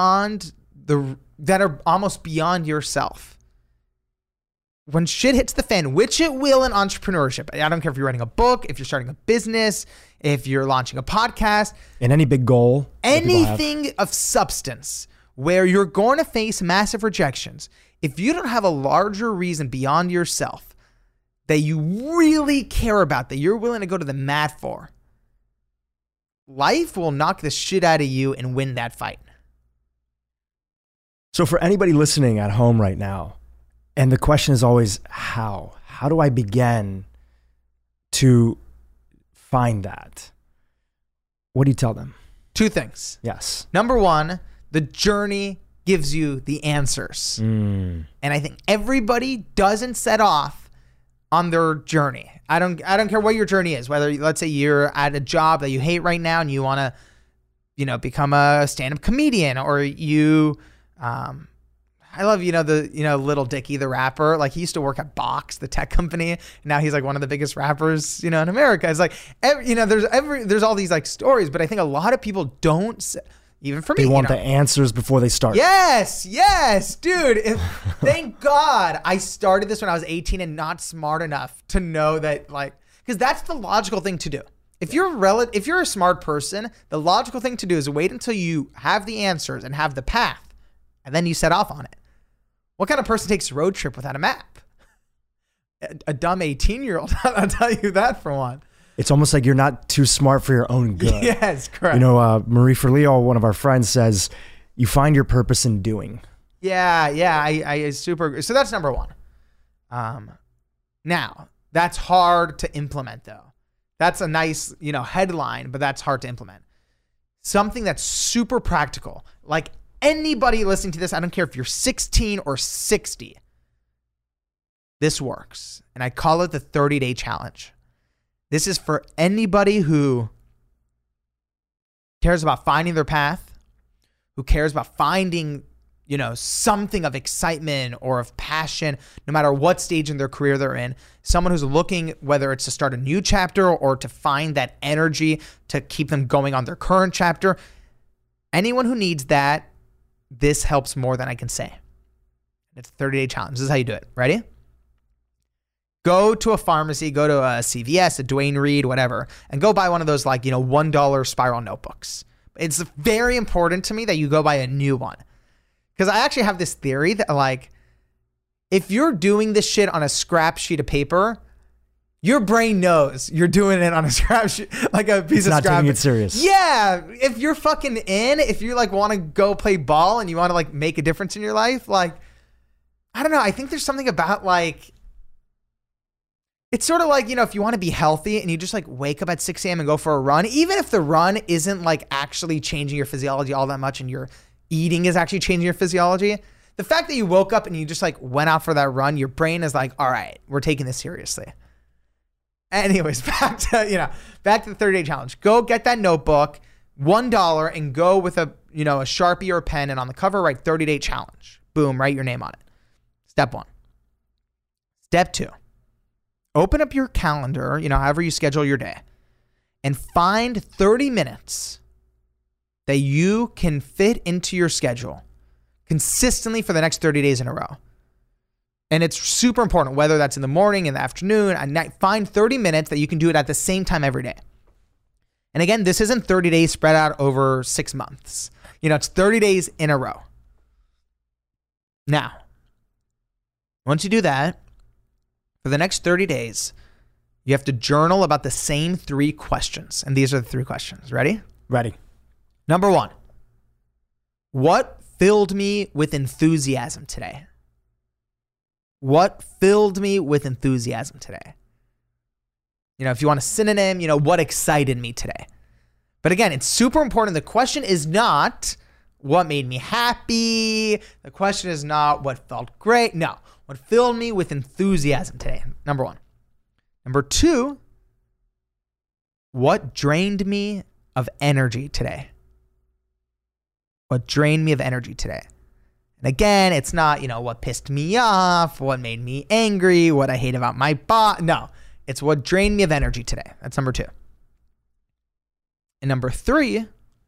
that are almost beyond yourself, when shit hits the fan, which it will in entrepreneurship, I don't care if you're writing a book, if you're starting a business, if you're launching a podcast, and any big goal, anything of substance where you're going to face massive rejections, if you don't have a larger reason beyond yourself that you really care about, that you're willing to go to the mat for, life will knock the shit out of you and win that fight. So for anybody listening at home right now, and the question is always, how? How do I begin to find that? What do you tell them? 2 things. Yes. Number 1, the journey gives you the answers. And I think everybody doesn't set off on their journey. I don't care what your journey is, whether let's say you're at a job that you hate right now and you want to, become a stand-up comedian, or you, I love, Little Dicky, the rapper. Like he used to work at Box, the tech company. And now he's like one of the biggest rappers, in America. It's like, there's all these like stories, but I think a lot of people don't, even for me. They want the answers before they start. Yes, dude. Thank God I started this when I was 18 and not smart enough to know that, because that's the logical thing to do. If you're a smart person, the logical thing to do is wait until you have the answers and have the path, and then you set off on it. What kind of person takes a road trip without a map? A dumb 18-year-old. I'll tell you that for one. It's almost like you're not too smart for your own good. Yes, correct. Marie Forleo, one of our friends, says, you find your purpose in doing. Yeah. I super agree. So that's number 1. Now, that's hard to implement though. That's a nice, headline, but that's hard to implement. Something that's super practical, like anybody listening to this, I don't care if you're 16 or 60, this works. And I call it the 30-day challenge. This is for anybody who cares about finding their path, who cares about finding, something of excitement or of passion, no matter what stage in their career they're in. Someone who's looking, whether it's to start a new chapter or to find that energy to keep them going on their current chapter. Anyone who needs that, this helps more than I can say. It's a 30-day challenge. This is how you do it. Ready? Go to a pharmacy, go to a CVS, a Duane Reade, whatever, and go buy one of those $1 spiral notebooks. It's very important to me that you go buy a new one. Because I actually have this theory that if you're doing this shit on a scrap sheet of paper, your brain knows you're doing it on a scrap sheet, like a piece of scrap. Not taking it serious. Yeah. If you're fucking if you want to go play ball and you want to make a difference in your life, I don't know. I think there's something about it's sort of if you want to be healthy and you just wake up at 6 a.m. and go for a run, even if the run isn't actually changing your physiology all that much and your eating is actually changing your physiology, the fact that you woke up and you just went out for that run, your brain is all right, we're taking this seriously. Anyways, back to the 30-day challenge. Go get that notebook, $1, and go with a Sharpie or a pen, and on the cover write 30-day challenge. Boom, write your name on it. Step 1. Step 2. Open up your calendar, however you schedule your day, and find 30 minutes that you can fit into your schedule consistently for the next 30 days in a row. And it's super important, whether that's in the morning, in the afternoon, at night. Find 30 minutes that you can do it at the same time every day. And again, this isn't 30 days spread out over 6 months. It's 30 days in a row. Now, once you do that, for the next 30 days, You have to journal about the same 3 questions. And these are the 3 questions. Ready? Ready. Number 1, what filled me with enthusiasm today? What filled me with enthusiasm today? If you want a synonym, what excited me today? But again, it's super important. The question is not what made me happy. The question is not what felt great. No, what filled me with enthusiasm today? Number 1. Number 2, what drained me of energy today? What drained me of energy today? And again, it's not, what pissed me off, what made me angry, what I hate about my boss. No, it's what drained me of energy today. That's number 2. And number 3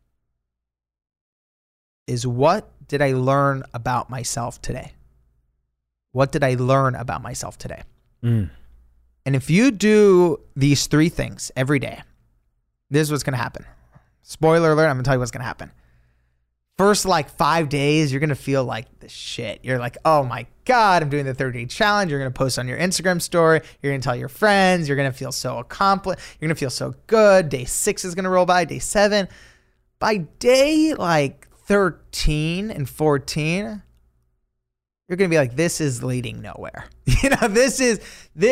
is, what did I learn about myself today? What did I learn about myself today? And if you do these 3 things every day, this is what's going to happen. Spoiler alert, I'm going to tell you what's going to happen. First 5 days, you're going to feel like the shit. You're like, oh my God, I'm doing the 30-day challenge. You're going to post on your Instagram story. You're going to tell your friends. You're going to feel so accomplished. You're going to feel so good. Day 6 is going to roll by. Day 7. By day 13 and 14, you're going to be like, this is leading nowhere. This is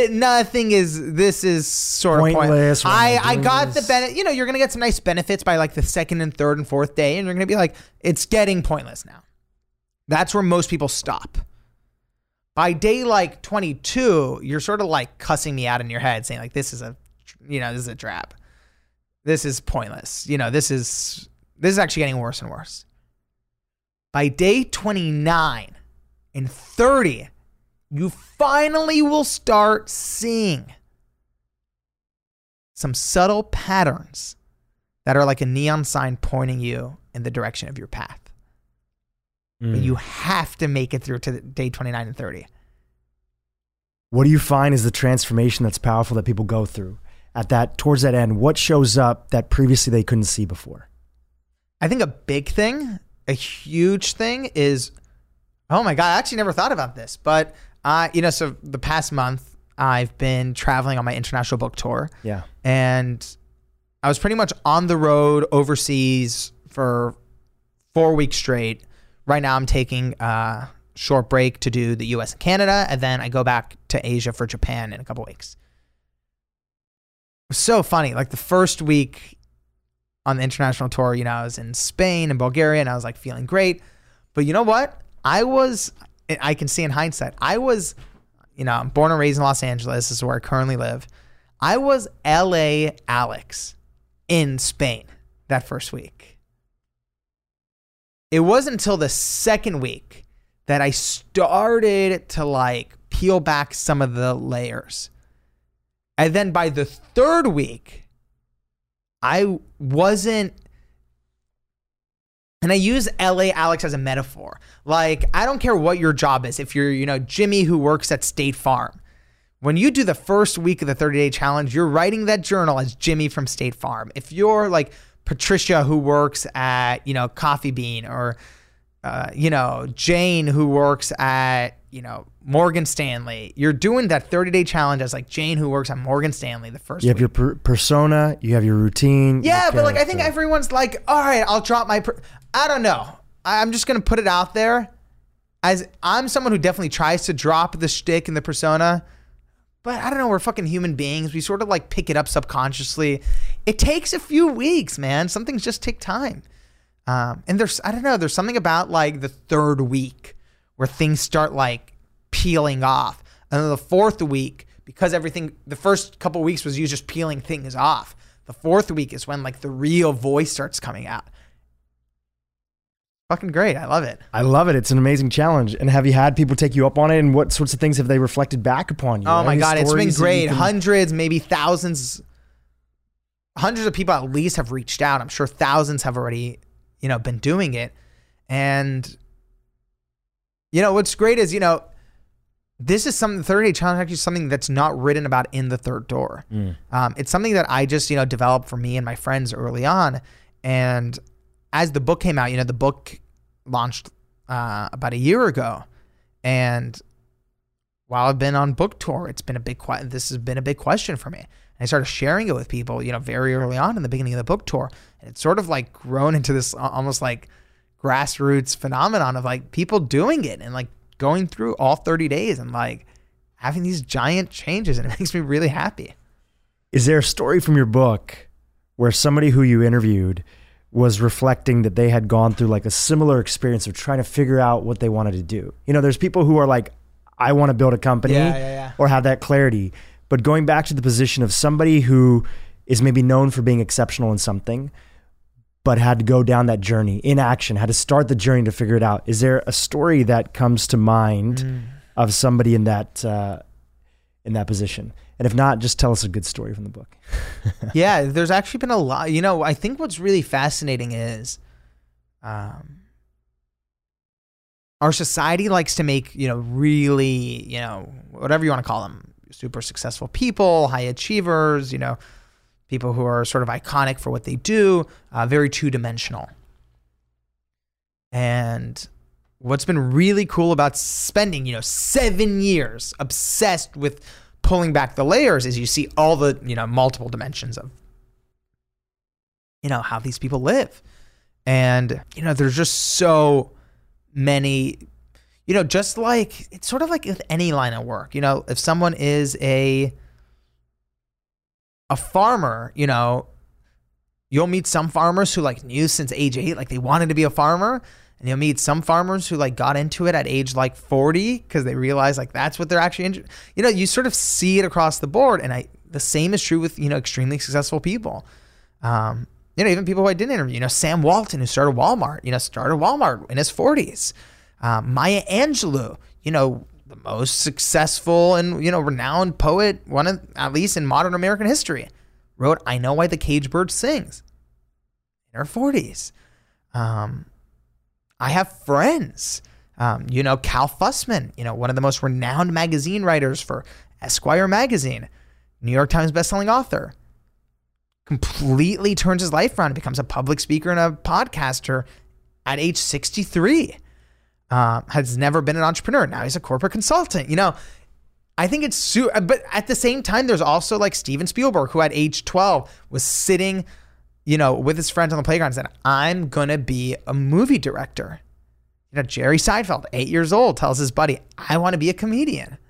sort of pointless. I got the benefit. You're going to get some nice benefits by the 2nd and 3rd and 4th day. And you're going to be like, it's getting pointless now. That's where most people stop. By day 22, you're sort of cussing me out in your head, saying this is a trap. This is pointless. This is actually getting worse and worse. By day 29 and 30, you finally will start seeing some subtle patterns that are like a neon sign pointing you in the direction of your path. But you have to make it through to day 29 and 30. What do you find is the transformation that's powerful that people go through towards that end? What shows up that previously they couldn't see before? I think a huge thing is, oh my God, I actually never thought about this, but so the past month I've been traveling on my international book tour. Yeah. And I was pretty much on the road overseas for 4 weeks straight. Right now I'm taking a short break to do the US and Canada, and then I go back to Asia for Japan in a couple weeks. It was so funny. The first week on the international tour, I was in Spain and Bulgaria, and I was feeling great. But you know what? I can see in hindsight, I'm born and raised in Los Angeles. This is where I currently live. I was LA Alex in Spain that first week. It wasn't until the 2nd week that I started to peel back some of the layers. And then by the 3rd week, I wasn't, and I use LA Alex as a metaphor. I don't care what your job is. If you're, Jimmy who works at State Farm, when you do the first week of the 30-day challenge, you're writing that journal as Jimmy from State Farm. If you're Patricia who works at, Coffee Bean, or, Jane who works at, Morgan Stanley, you're doing that 30-day challenge as Jane who works at Morgan Stanley the first week. You have your persona, you have your routine. Yeah, but I think everyone's all right, I'll drop my, I don't know. I'm just going to put it out there as I'm someone who definitely tries to drop the shtick and the persona, but I don't know, we're fucking human beings. We sort of pick it up subconsciously. It takes a few weeks, man. Some things just take time. And there's something about the 3rd week where things start peeling off. And then the 4th week, because the first couple of weeks was you just peeling things off. The 4th week is when the real voice starts coming out. Fucking great. I love it. I love it. It's an amazing challenge. And have you had people take you up on it? And what sorts of things have they reflected back upon you? Oh my God, it's been great. Hundreds, maybe thousands, hundreds of people at least have reached out. I'm sure thousands have already, been doing it. And, what's great is, this is something, the 30-day challenge is actually something that's not written about in the Third Door. It's something that I just, developed for me and my friends early on. And as the book came out, the book launched about a year ago. And while I've been on book tour, this has been a big question for me. And I started sharing it with people, very early on in the beginning of the book tour. And it's sort of like grown into this almost like grassroots phenomenon of like people doing it and like going through all 30 days and like having these giant changes. And it makes me really happy. Is there a story from your book where somebody who you interviewed was reflecting that they had gone through like a similar experience of trying to figure out what they wanted to do? There's people who are like, I want to build a company or have that clarity. But going back to the position of somebody who is maybe known for being exceptional in something, but had to go down that journey in action, had to start the journey to figure it out. Is there a story that comes to mind of somebody in that position? And if not, just tell us a good story from the book. Yeah, there's actually been a lot. I think what's really fascinating is our society likes to make, really, whatever you want to call them, super successful people, high achievers, people who are sort of iconic for what they do, very two-dimensional. And what's been really cool about spending, 7 years obsessed with pulling back the layers is you see all the, multiple dimensions of, how these people live. And, there's just so many, just like, it's sort of like with any line of work, if someone is a farmer, you'll meet some farmers who like knew since age 8, like they wanted to be a farmer. And you'll meet some farmers who like got into it at age like 40 because they realized like that's what they're actually you sort of see it across the board. And the same is true with, extremely successful people. Even people who I didn't interview, Sam Walton, who started Walmart in his 40s. Maya Angelou, the most successful and, renowned poet, at least in modern American history, wrote I Know Why the Caged Bird Sings in her 40s. I have friends, Cal Fussman, one of the most renowned magazine writers for Esquire magazine, New York Times bestselling author, completely turns his life around and becomes a public speaker and a podcaster at age 63. Has never been an entrepreneur. Now he's a corporate consultant. I think it's but at the same time, there's also like Steven Spielberg, who at age 12 was sitting with his friends on the playground and said, I'm going to be a movie director. Jerry Seinfeld, 8 years old, tells his buddy, I want to be a comedian.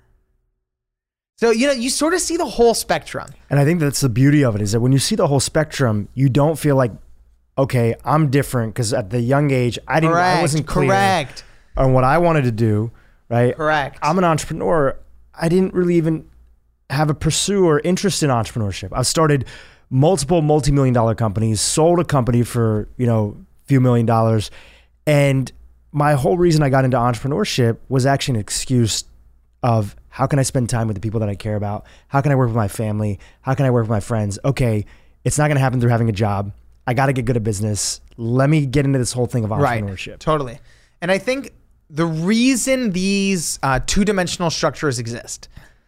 So, you sort of see the whole spectrum. And I think that's the beauty of it, is that when you see the whole spectrum, you don't feel like, okay, I'm different because at the young age, I wasn't clear on what I wanted to do, right? Correct. I'm an entrepreneur. I didn't really even have a pursue or interest in entrepreneurship. I started multiple multi-million-dollar companies, sold a company for, few $1 million. And my whole reason I got into entrepreneurship was actually an excuse of how can I spend time with the people that I care about? How can I work with my family? How can I work with my friends? Okay, it's not going to happen through having a job. I got to get good at business. Let me get into this whole thing of entrepreneurship. Right, totally. And I think the reason these two-dimensional structures exist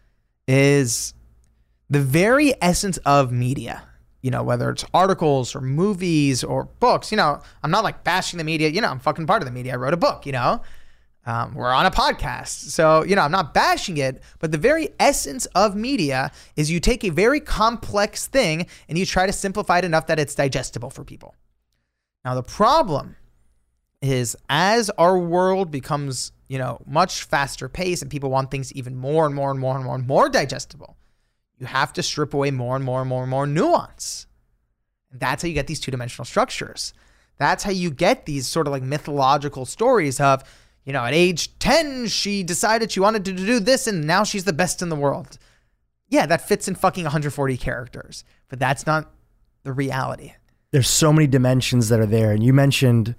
is the very essence of media. Whether it's articles or movies or books, I'm not like bashing the media. I'm fucking part of the media. I wrote a book, we're on a podcast. So, I'm not bashing it, but the very essence of media is you take a very complex thing and you try to simplify it enough that it's digestible for people. Now, the problem is as our world becomes, much faster paced and people want things even more and more and more and more and more digestible, you have to strip away more and more and more and more nuance. And that's how you get these two-dimensional structures. That's how you get these sort of like mythological stories of, at age 10, she decided she wanted to do this and now she's the best in the world. Yeah, that fits in fucking 140 characters, but that's not the reality. There's so many dimensions that are there. And you mentioned,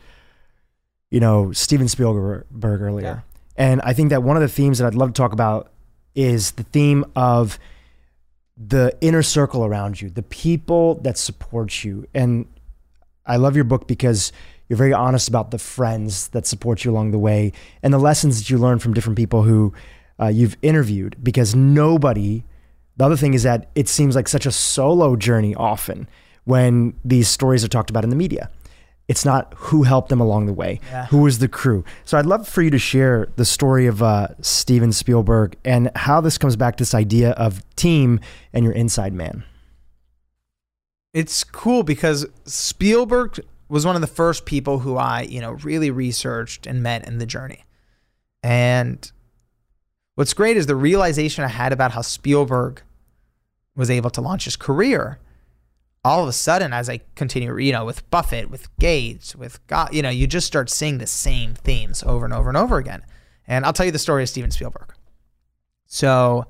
Steven Spielberg earlier. Yeah. And I think that one of the themes that I'd love to talk about is the theme of the inner circle around you, the people that support you. And I love your book because you're very honest about the friends that support you along the way and the lessons that you learn from different people who you've interviewed, because the other thing is that it seems like such a solo journey often when these stories are talked about in the media. It's not who helped them along the way, who was the crew. So I'd love for you to share the story of Steven Spielberg and how this comes back to this idea of team and your inside man. It's cool because Spielberg was one of the first people who I, really researched and met in the journey. And what's great is the realization I had about how Spielberg was able to launch his career. All of a sudden, as I continue, with Buffett, with Gates, with God, you just start seeing the same themes over and over and over again. And I'll tell you the story of Steven Spielberg. So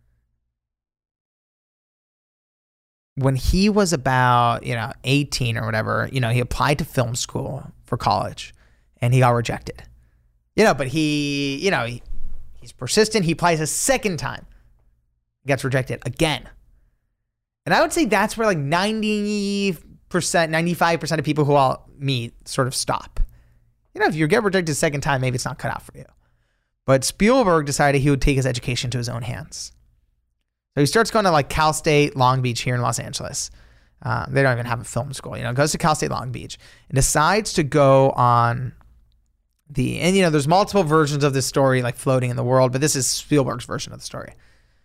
when he was about, 18 or whatever, he applied to film school for college and he got rejected. But he's persistent. He applies a second time, gets rejected again. And I would say that's where like 90%, 95% of people who I'll meet sort of stop. If you get rejected a second time, maybe it's not cut out for you. But Spielberg decided he would take his education to his own hands. So he starts going to like Cal State Long Beach here in Los Angeles. They don't even have a film school, goes to Cal State Long Beach and decides to go on there's multiple versions of this story like floating in the world, but this is Spielberg's version of the story.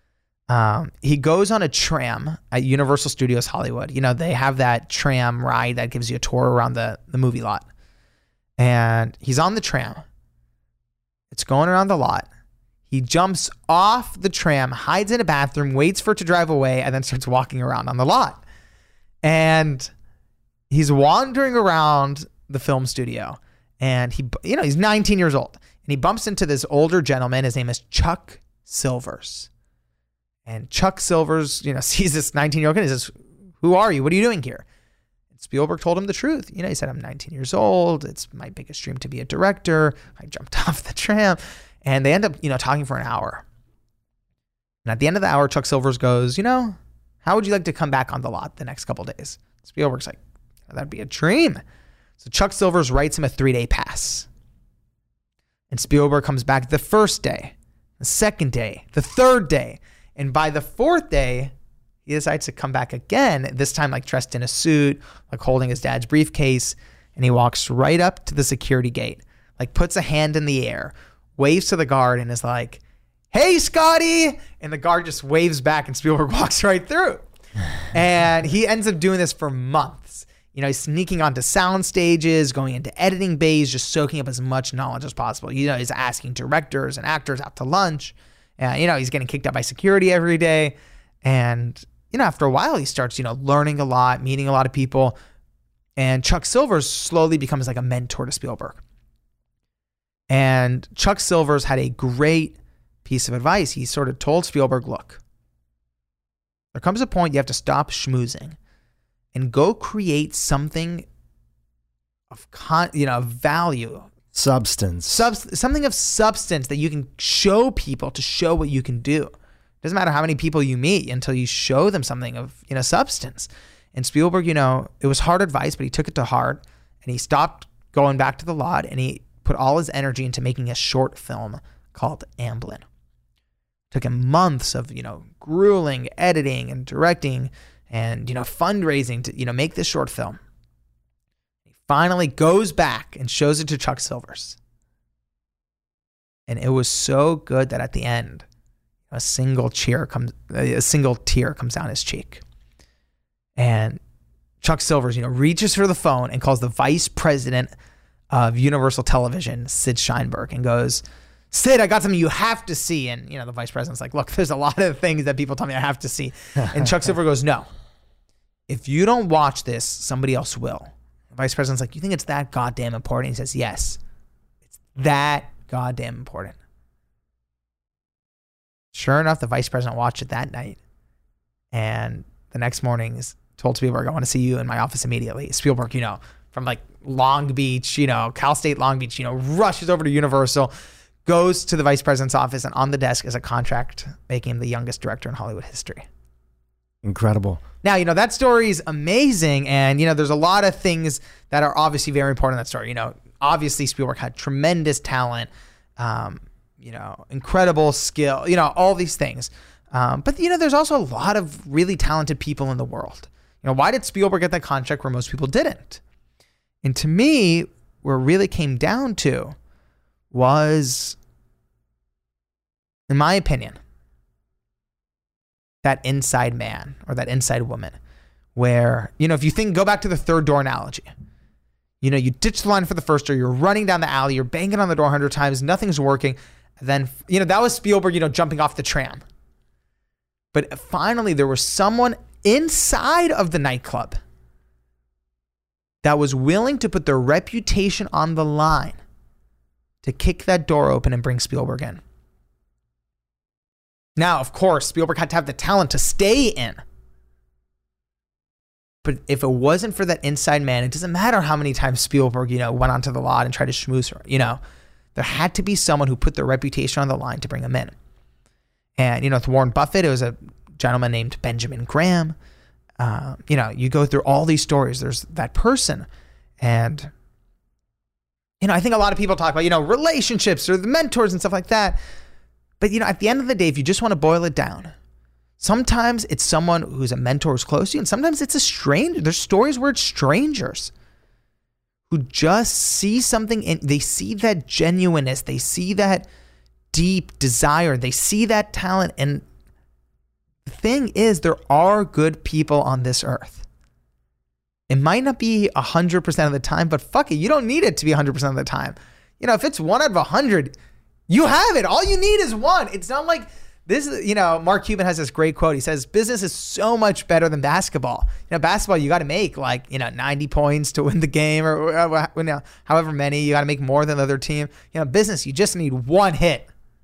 He goes on a tram at Universal Studios Hollywood. They have that tram ride that gives you a tour around the movie lot. And he's on the tram. It's going around the lot. He jumps off the tram, hides in a bathroom, waits for it to drive away, and then starts walking around on the lot. And he's wandering around the film studio. And he's 19 years old. And he bumps into this older gentleman. His name is Chuck Silvers. And Chuck Silvers, sees this 19-year-old kid and says, "Who are you? What are you doing here?" And Spielberg told him the truth. He said, "I'm 19 years old. It's my biggest dream to be a director. I jumped off the tram." And they end up, talking for an hour. And at the end of the hour, Chuck Silvers goes, "How would you like to come back on the lot the next couple of days?" Spielberg's like, "That'd be a dream." So Chuck Silvers writes him a 3-day pass. And Spielberg comes back the first day, the second day, the third day. And by the fourth day, he decides to come back again, this time like dressed in a suit, like holding his dad's briefcase. And he walks right up to the security gate, like puts a hand in the air, waves to the guard and is like, "Hey, Scotty." And the guard just waves back and Spielberg walks right through. And he ends up doing this for months. He's sneaking onto sound stages, going into editing bays, just soaking up as much knowledge as possible. He's asking directors and actors out to lunch. He's getting kicked out by security every day. And, after a while, he starts, learning a lot, meeting a lot of people. And Chuck Silvers slowly becomes like a mentor to Spielberg. And Chuck Silvers had a great piece of advice. He sort of told Spielberg, "Look, there comes a point you have to stop schmoozing and go create something of value. Substance. Something of substance that you can show people to show what you can do. It doesn't matter how many people you meet until you show them something of, substance." And Spielberg, it was hard advice, but he took it to heart and he stopped going back to the lot and he put all his energy into making a short film called Amblin. It took him months of, grueling editing and directing and, fundraising to, make this short film. He finally goes back and shows it to Chuck Silvers. And it was so good that at the end, a single tear comes down his cheek. And Chuck Silvers, reaches for the phone and calls the vice president of Universal Television, Sid Sheinberg, and goes, "Sid, I got something you have to see." And, the vice president's like, "Look, there's a lot of things that people tell me I have to see." And Chuck Silver goes, "No, if you don't watch this, somebody else will." The vice president's like, "You think it's that goddamn important?" He says, "Yes, it's that goddamn important." Sure enough, the vice president watched it that night. And the next morning told Spielberg, "I want to see you in my office immediately." Spielberg, from like Long Beach, Cal State Long Beach, rushes over to Universal, goes to the vice president's office, and on the desk is a contract making him the youngest director in Hollywood history. Incredible. Now, that story is amazing. And, there's a lot of things that are obviously very important in that story. Obviously Spielberg had tremendous talent, incredible skill, all these things. But, there's also a lot of really talented people in the world. Why did Spielberg get that contract where most people didn't? And to me, where it really came down to was, in my opinion, that inside man or that inside woman where, if you go back to the third door analogy, you ditch the line for the first door, you're running down the alley, you're banging on the door 100 times, nothing's working. Then, that was Spielberg, jumping off the tram. But finally, there was someone inside of the nightclub that was willing to put their reputation on the line to kick that door open and bring Spielberg in. Now, of course, Spielberg had to have the talent to stay in. But if it wasn't for that inside man, it doesn't matter how many times Spielberg, went onto the lot and tried to schmooze her, there had to be someone who put their reputation on the line to bring him in. And, with Warren Buffett, it was a gentleman named Benjamin Graham. You go through all these stories. There's that person. And, I think a lot of people talk about, relationships or the mentors and stuff like that. But, at the end of the day, if you just want to boil it down, sometimes it's someone who's a mentor who's close to you, and sometimes it's a stranger. There's stories where it's strangers who just see something, they see that genuineness, they see that deep desire, they see that talent. And the thing is, there are good people on this earth. It might not be 100% of the time, but fuck it, you don't need it to be 100% of the time. If it's 1 out of 100, you have it. All you need is one. It's not like this, Mark Cuban has this great quote. He says, business is so much better than basketball. Basketball, you got to make 90 points to win the game or however many. You got to make more than the other team. Business, you just need one hit.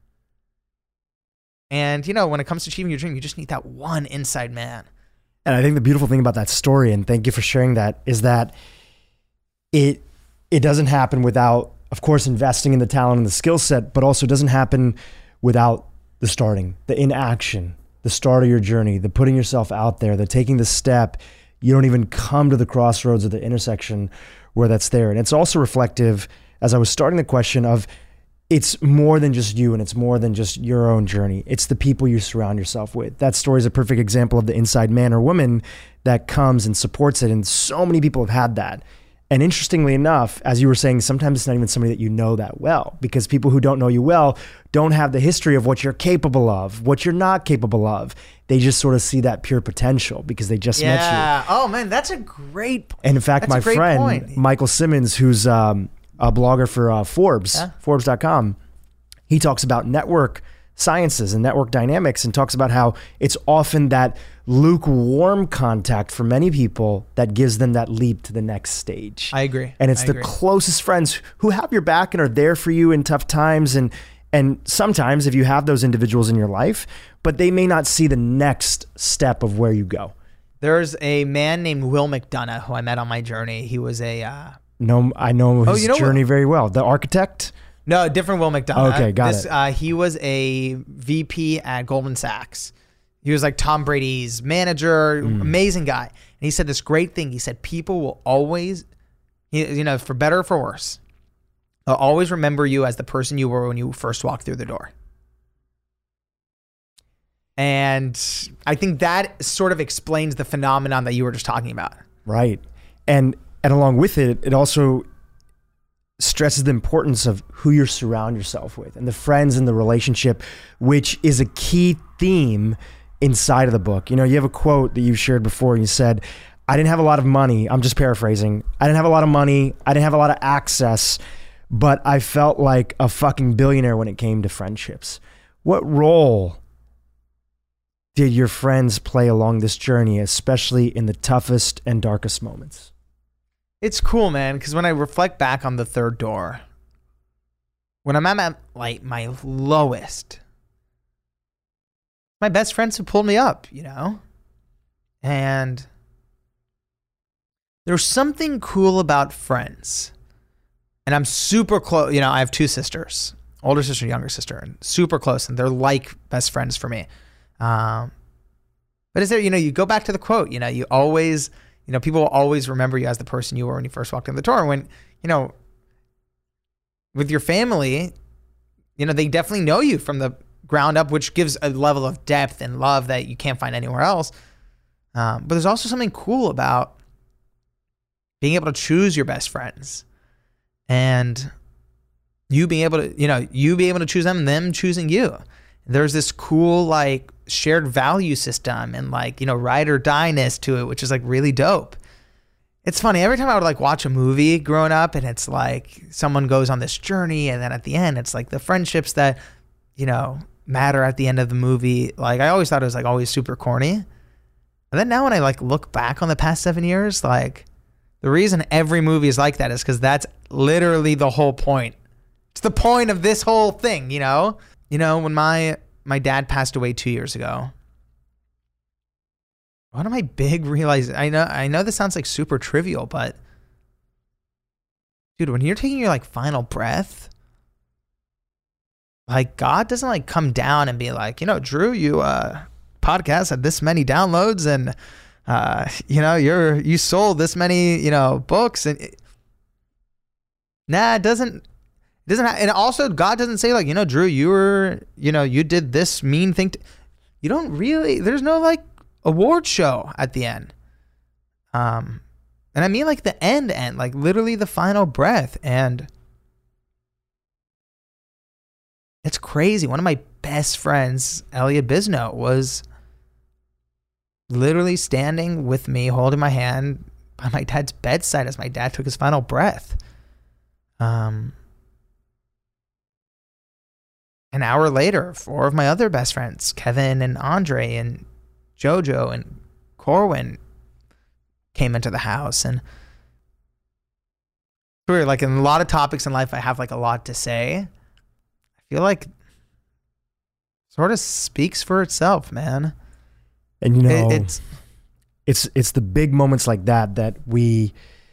And, when it comes to achieving your dream, you just need that one inside man. And I think the beautiful thing about that story, and thank you for sharing that, is that it doesn't happen without, of course, investing in the talent and the skill set, but also doesn't happen without the starting, the inaction, the start of your journey, the putting yourself out there, the taking the step. You don't even come to the crossroads or the intersection where that's there. And it's also reflective, as I was starting the question, of it's more than just you and it's more than just your own journey. It's the people you surround yourself with. That story is a perfect example of the inside man or woman that comes and supports it. And so many people have had that. And interestingly enough, as you were saying, sometimes it's not even somebody that you know that well, because people who don't know you well don't have the history of what you're capable of, what you're not capable of. They just sort of see that pure potential because they just met you. Yeah. Oh man, that's a great point. And in fact, my friend, Michael Simmons, who's a blogger for Forbes, Forbes.com, he talks about network sciences and network dynamics and talks about how it's often that lukewarm contact for many people that gives them that leap to the next stage. I agree. And it's the closest friends who have your back and are there for you in tough times. And sometimes if you have those individuals in your life, but they may not see the next step of where you go. There's a man named Will McDonough who I met on my journey. He was a... No, I know his journey very well. The architect? No, different Will McDonough. Okay, got it. He was a VP at Goldman Sachs. He was like Tom Brady's manager, amazing guy. And he said this great thing. He said, people will always, for better or for worse, they'll always remember you as the person you were when you first walked through the door. And I think that sort of explains the phenomenon that you were just talking about. Right. And along with it, it also stresses the importance of who you surround yourself with and the friends and the relationship, which is a key theme inside of the book. You have a quote that you shared before. You said, I didn't have a lot of money. I'm just paraphrasing. I didn't have a lot of money. I didn't have a lot of access, but I felt like a fucking billionaire when it came to friendships. What role did your friends play along this journey, especially in the toughest and darkest moments? It's cool, man, because when I reflect back on the third door, when I'm at my lowest, my best friends who pulled me up, and there's something cool about friends. And I'm super close. I have 2 sisters, older sister, younger sister, and super close, and they're like best friends for me. But is there, you go back to the quote, you always, people will always remember you as the person you were when you first walked in the door. And when, with your family, they definitely know you from the ground up, which gives a level of depth and love that you can't find anywhere else. But there's also something cool about, being able to choose your best friends, and you being able to, you being able to choose them choosing you. There's this cool like shared value system and like, ride or die-ness to it, which is like really dope. It's funny, every time I would like watch a movie growing up and it's like someone goes on this journey and then at the end it's like the friendships that, matter at the end of the movie. Like I always thought it was like always super corny. And then now when I like look back on the past 7 years, like the reason every movie is like that is because that's literally the whole point. It's the point of this whole thing, when my dad passed away 2 years ago, one of my big realizations, I know this sounds like super trivial, but dude, when you're taking your like final breath, like God doesn't like come down and be like, Drew, you podcast had this many downloads and you sold this many, books, and it doesn't and also God doesn't say like, Drew, you did this mean thing. You don't really, there's no like award show at the end. And I mean like the end, like literally the final breath. And it's crazy. One of my best friends, Elliot Bisnow, was literally standing with me, holding my hand by my dad's bedside as my dad took his final breath. An hour later, 4 of my other best friends, Kevin and Andre and Jojo and Corwin, came into the house. And we're like, in a lot of topics in life, I have like a lot to say. I feel like sort of speaks for itself, man. And it's the big moments like that we've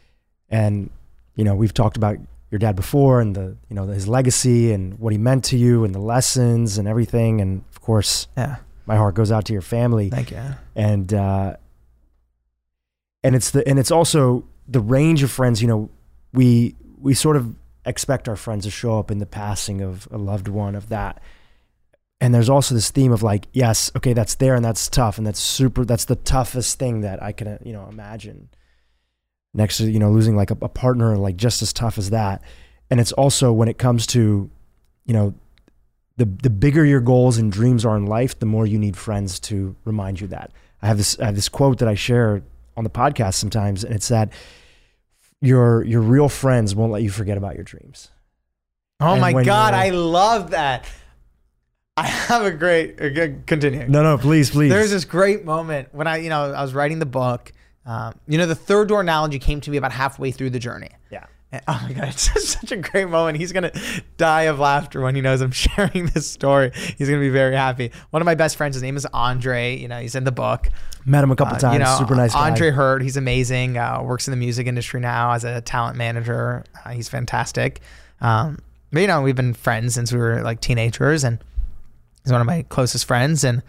talked about your dad before, and his legacy and what he meant to you and the lessons and everything. And of course, my heart goes out to your family. Thank you. And it's also the range of friends. We sort of expect our friends to show up in the passing of a loved one of that. And there's also this theme of like, yes, okay, that's there and that's tough and that's the toughest thing that I can, imagine. Next to, losing like a partner, like just as tough as that. And it's also when it comes to, the bigger your goals and dreams are in life, the more you need friends to remind you that. I have this quote that I share on the podcast sometimes, and it's that your real friends won't let you forget about your dreams. Oh my God, I love that. I have a great, continue. No, please. There's this great moment when I was writing the book. The third door analogy came to me about halfway through the journey. Yeah. And, oh my God, it's just such a great moment. He's going to die of laughter when he knows I'm sharing this story. He's going to be very happy. One of my best friends, his name is Andre. He's in the book. Met him a couple times. Super nice guy. Andre Hurd, he's amazing. Works in the music industry now as a talent manager. He's fantastic. But we've been friends since we were like teenagers, and he's one of my closest friends. And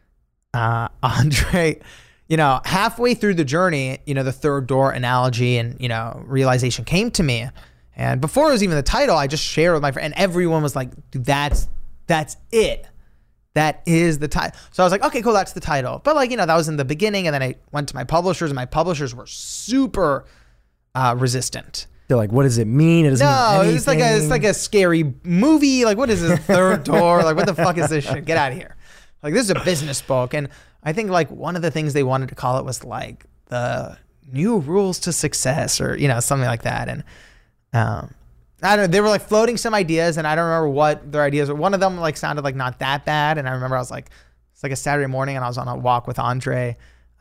Andre, halfway through the journey, the third door analogy and, realization came to me. And before it was even the title, I just shared with my friend, and everyone was like, dude, that's it. That is the title. So I was like, okay, cool, that's the title. But like, that was in the beginning. And then I went to my publishers, and my publishers were super resistant. They're like, what does it mean? It doesn't mean anything. It's like a scary movie. Like, what is this third door? Like, what the fuck is this shit? Get out of here. Like, this is a business book. And I think like one of the things they wanted to call it was like the new rules to success, or, something like that. And I don't know, they were like floating some ideas, and I don't remember what their ideas were. One of them like sounded like not that bad. And I remember I was like, it's like a Saturday morning, and I was on a walk with Andre,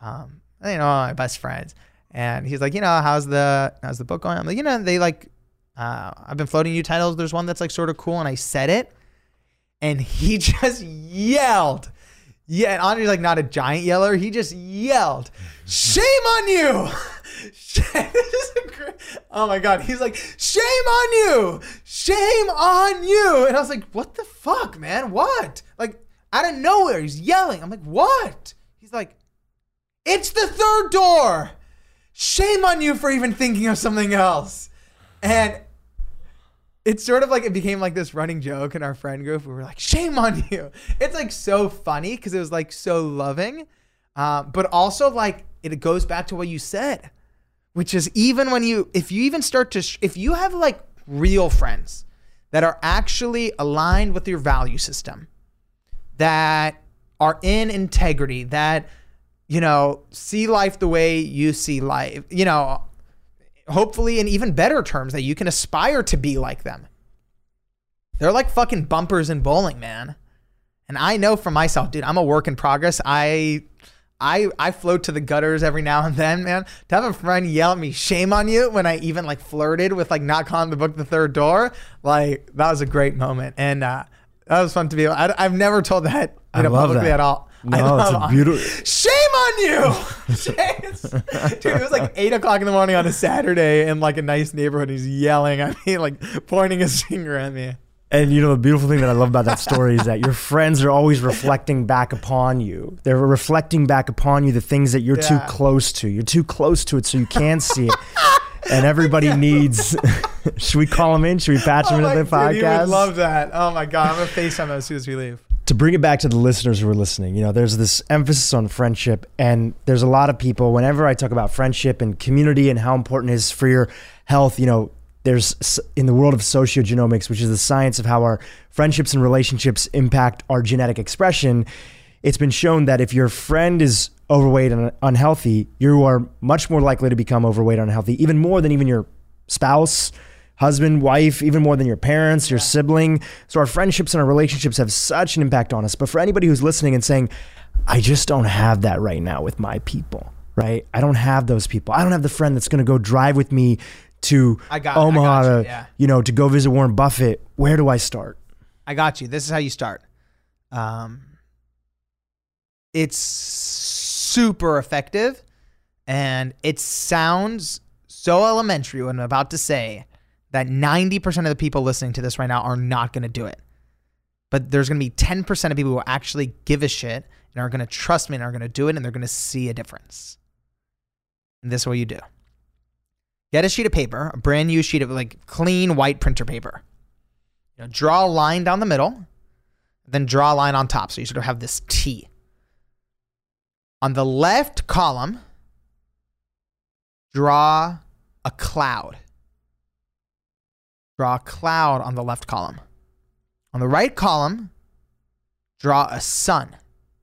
my best friends. And he's like, how's the book going? I'm like, they like, I've been floating new titles. There's one that's like sort of cool. And I said it, and he just yelled. Yeah, and Andre's like not a giant yeller. He just yelled, "Shame on you!" Oh my God. He's like, "Shame on you! Shame on you!" And I was like, what the fuck, man? What? Like, out of nowhere, he's yelling. I'm like, what? He's like, "It's the third door. Shame on you for even thinking of something else." And it's sort of like it became like this running joke in our friend group. We were like, "Shame on you." It's like so funny because it was like so loving. But also like it goes back to what you said. which is even when if you have like real friends that are actually aligned with your value system, that are in integrity, that, see life the way you see life, hopefully in even better terms, that you can aspire to be like them. They're like fucking bumpers in bowling, man. And I know for myself, dude, I'm a work in progress. I float to the gutters every now and then, man. To have a friend yell at me, shame on you, when I even like flirted with like not calling the book The Third Door, like that was a great moment. And that was fun to be able. I've never told that publicly at all. No, it's a beautiful. Shame on you, dude. It was like 8 o'clock in the morning on a Saturday in like a nice neighborhood. He's yelling at me, like pointing his finger at me. And the beautiful thing that I love about that story is that your friends are always reflecting back upon you. They're reflecting back upon you the things that you're too close to. You're too close to it, so you can't see it. And everybody needs. Should we call him in? Should we patch him into the podcast? You would love that. Oh my God, I'm gonna FaceTime him as soon as we leave. To bring it back to the listeners who are listening, there's this emphasis on friendship, and there's a lot of people. Whenever I talk about friendship and community and how important it is for your health, there's in the world of sociogenomics, which is the science of how our friendships and relationships impact our genetic expression. It's been shown that if your friend is overweight and unhealthy, you are much more likely to become overweight and unhealthy, even more than even your spouse, husband, wife, even more than your parents, your sibling. So our friendships and our relationships have such an impact on us. But for anybody who's listening and saying, I just don't have that right now with my people, right? I don't have those people. I don't have the friend that's going to go drive with me to Omaha to go visit Warren Buffett. Where do I start? I got you. This is how you start. It's super effective, and it sounds so elementary when I'm about to say that 90% of the people listening to this right now are not going to do it. But there's going to be 10% of people who actually give a shit and are going to trust me and are going to do it, and they're going to see a difference. And this is what you do. Get a sheet of paper, a brand new sheet of like clean white printer paper. Draw a line down the middle, then draw a line on top. So you sort of have this T. On the left column, draw a cloud. Draw a cloud on the left column. On the right column, draw a sun.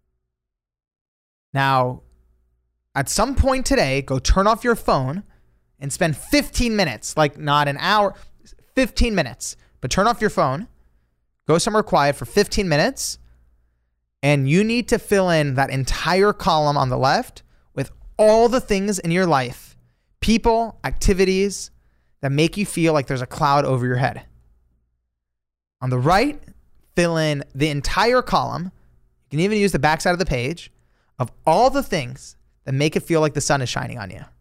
Now, at some point today, go turn off your phone and spend 15 minutes, like not an hour, 15 minutes. But turn off your phone, go somewhere quiet for 15 minutes, and you need to fill in that entire column on the left with all the things in your life, people, activities that make you feel like there's a cloud over your head. On the right, fill in the entire column. You can even use the backside of the page of all the things that make it feel like the sun is shining on you.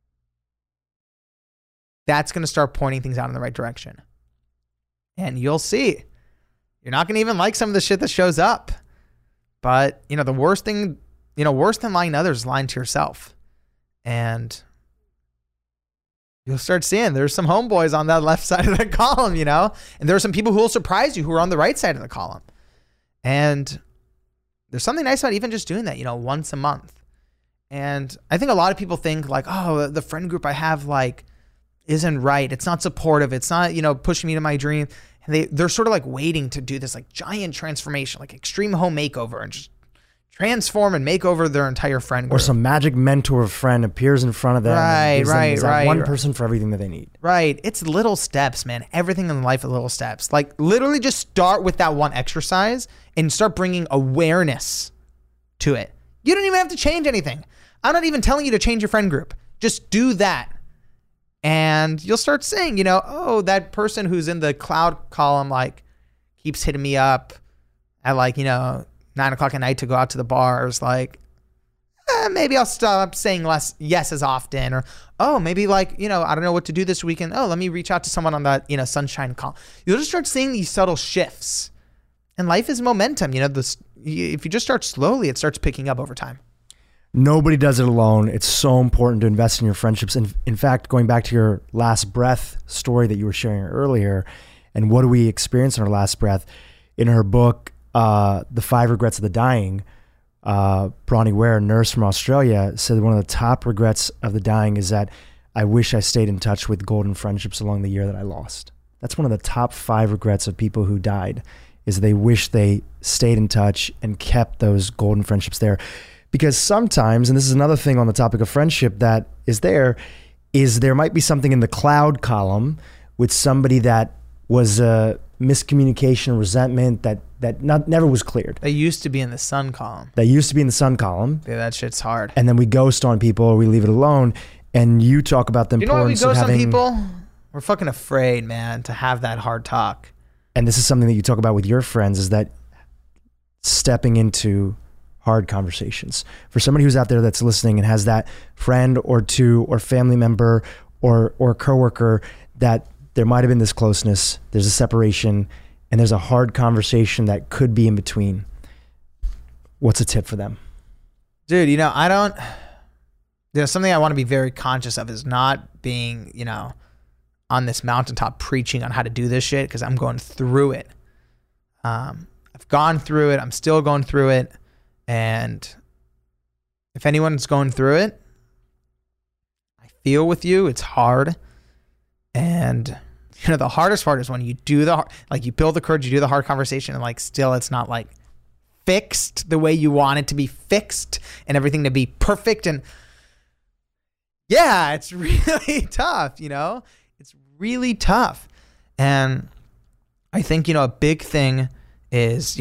That's going to start pointing things out in the right direction. And you'll see. You're not going to even like some of the shit that shows up. But, the worst thing, worse than lying to others is lying to yourself. And you'll start seeing there's some homeboys on that left side of the column, and there are some people who will surprise you who are on the right side of the column. And there's something nice about even just doing that, once a month. And I think a lot of people think like, oh, the friend group I have like isn't right. It's not supportive. It's not, pushing me to my dream. And they're sort of like waiting to do this like giant transformation, like extreme home makeover, and just transform and make over their entire friend group. Or some magic mentor friend appears in front of them. Right. One person for everything that they need. Right. It's little steps, man. Everything in life is little steps. Like literally just start with that one exercise and start bringing awareness to it. You don't even have to change anything. I'm not even telling you to change your friend group. Just do that. And you'll start saying, oh, that person who's in the cloud column, like keeps hitting me up at like, 9 o'clock at night to go out to the bars. Like, maybe I'll stop saying less yeses often. Or, oh, maybe like, I don't know what to do this weekend. Oh, let me reach out to someone on that, sunshine column. You'll just start seeing these subtle shifts. And life is momentum. If you just start slowly, it starts picking up over time. Nobody does it alone. It's so important to invest in your friendships. And in fact, going back to your last breath story that you were sharing earlier, and what do we experience in our last breath? In her book, The 5 Regrets of the Dying, Bronnie Ware, a nurse from Australia, said one of the top regrets of the dying is that I wish I stayed in touch with golden friendships along the year that I lost. That's one of the top 5 regrets of people who died, is they wish they stayed in touch and kept those golden friendships there. Because sometimes, and this is another thing on the topic of friendship that is there might be something in the cloud column with somebody that was a miscommunication, resentment that never was cleared. They used to be in the sun column. Yeah, that shit's hard. And then we ghost on people or we leave it alone. And you talk about the importance of having... You know why we ghost on people? We're fucking afraid, man, to have that hard talk. And this is something that you talk about with your friends, is that stepping into hard conversations. For somebody who's out there that's listening and has that friend or two or family member or coworker that there might have been this closeness, there's a separation, and there's a hard conversation that could be in between. What's a tip for them? Dude, something I want to be very conscious of is not being, on this mountaintop preaching on how to do this shit, because I'm going through it. I've gone through it. I'm still going through it. And if anyone's going through it, I feel with you. It's hard. And the hardest part is when you do you build the courage, you do the hard conversation, and still it's not fixed the way you want it to be fixed and everything to be perfect. And yeah, it's really tough, It's really tough. And I think, a big thing is,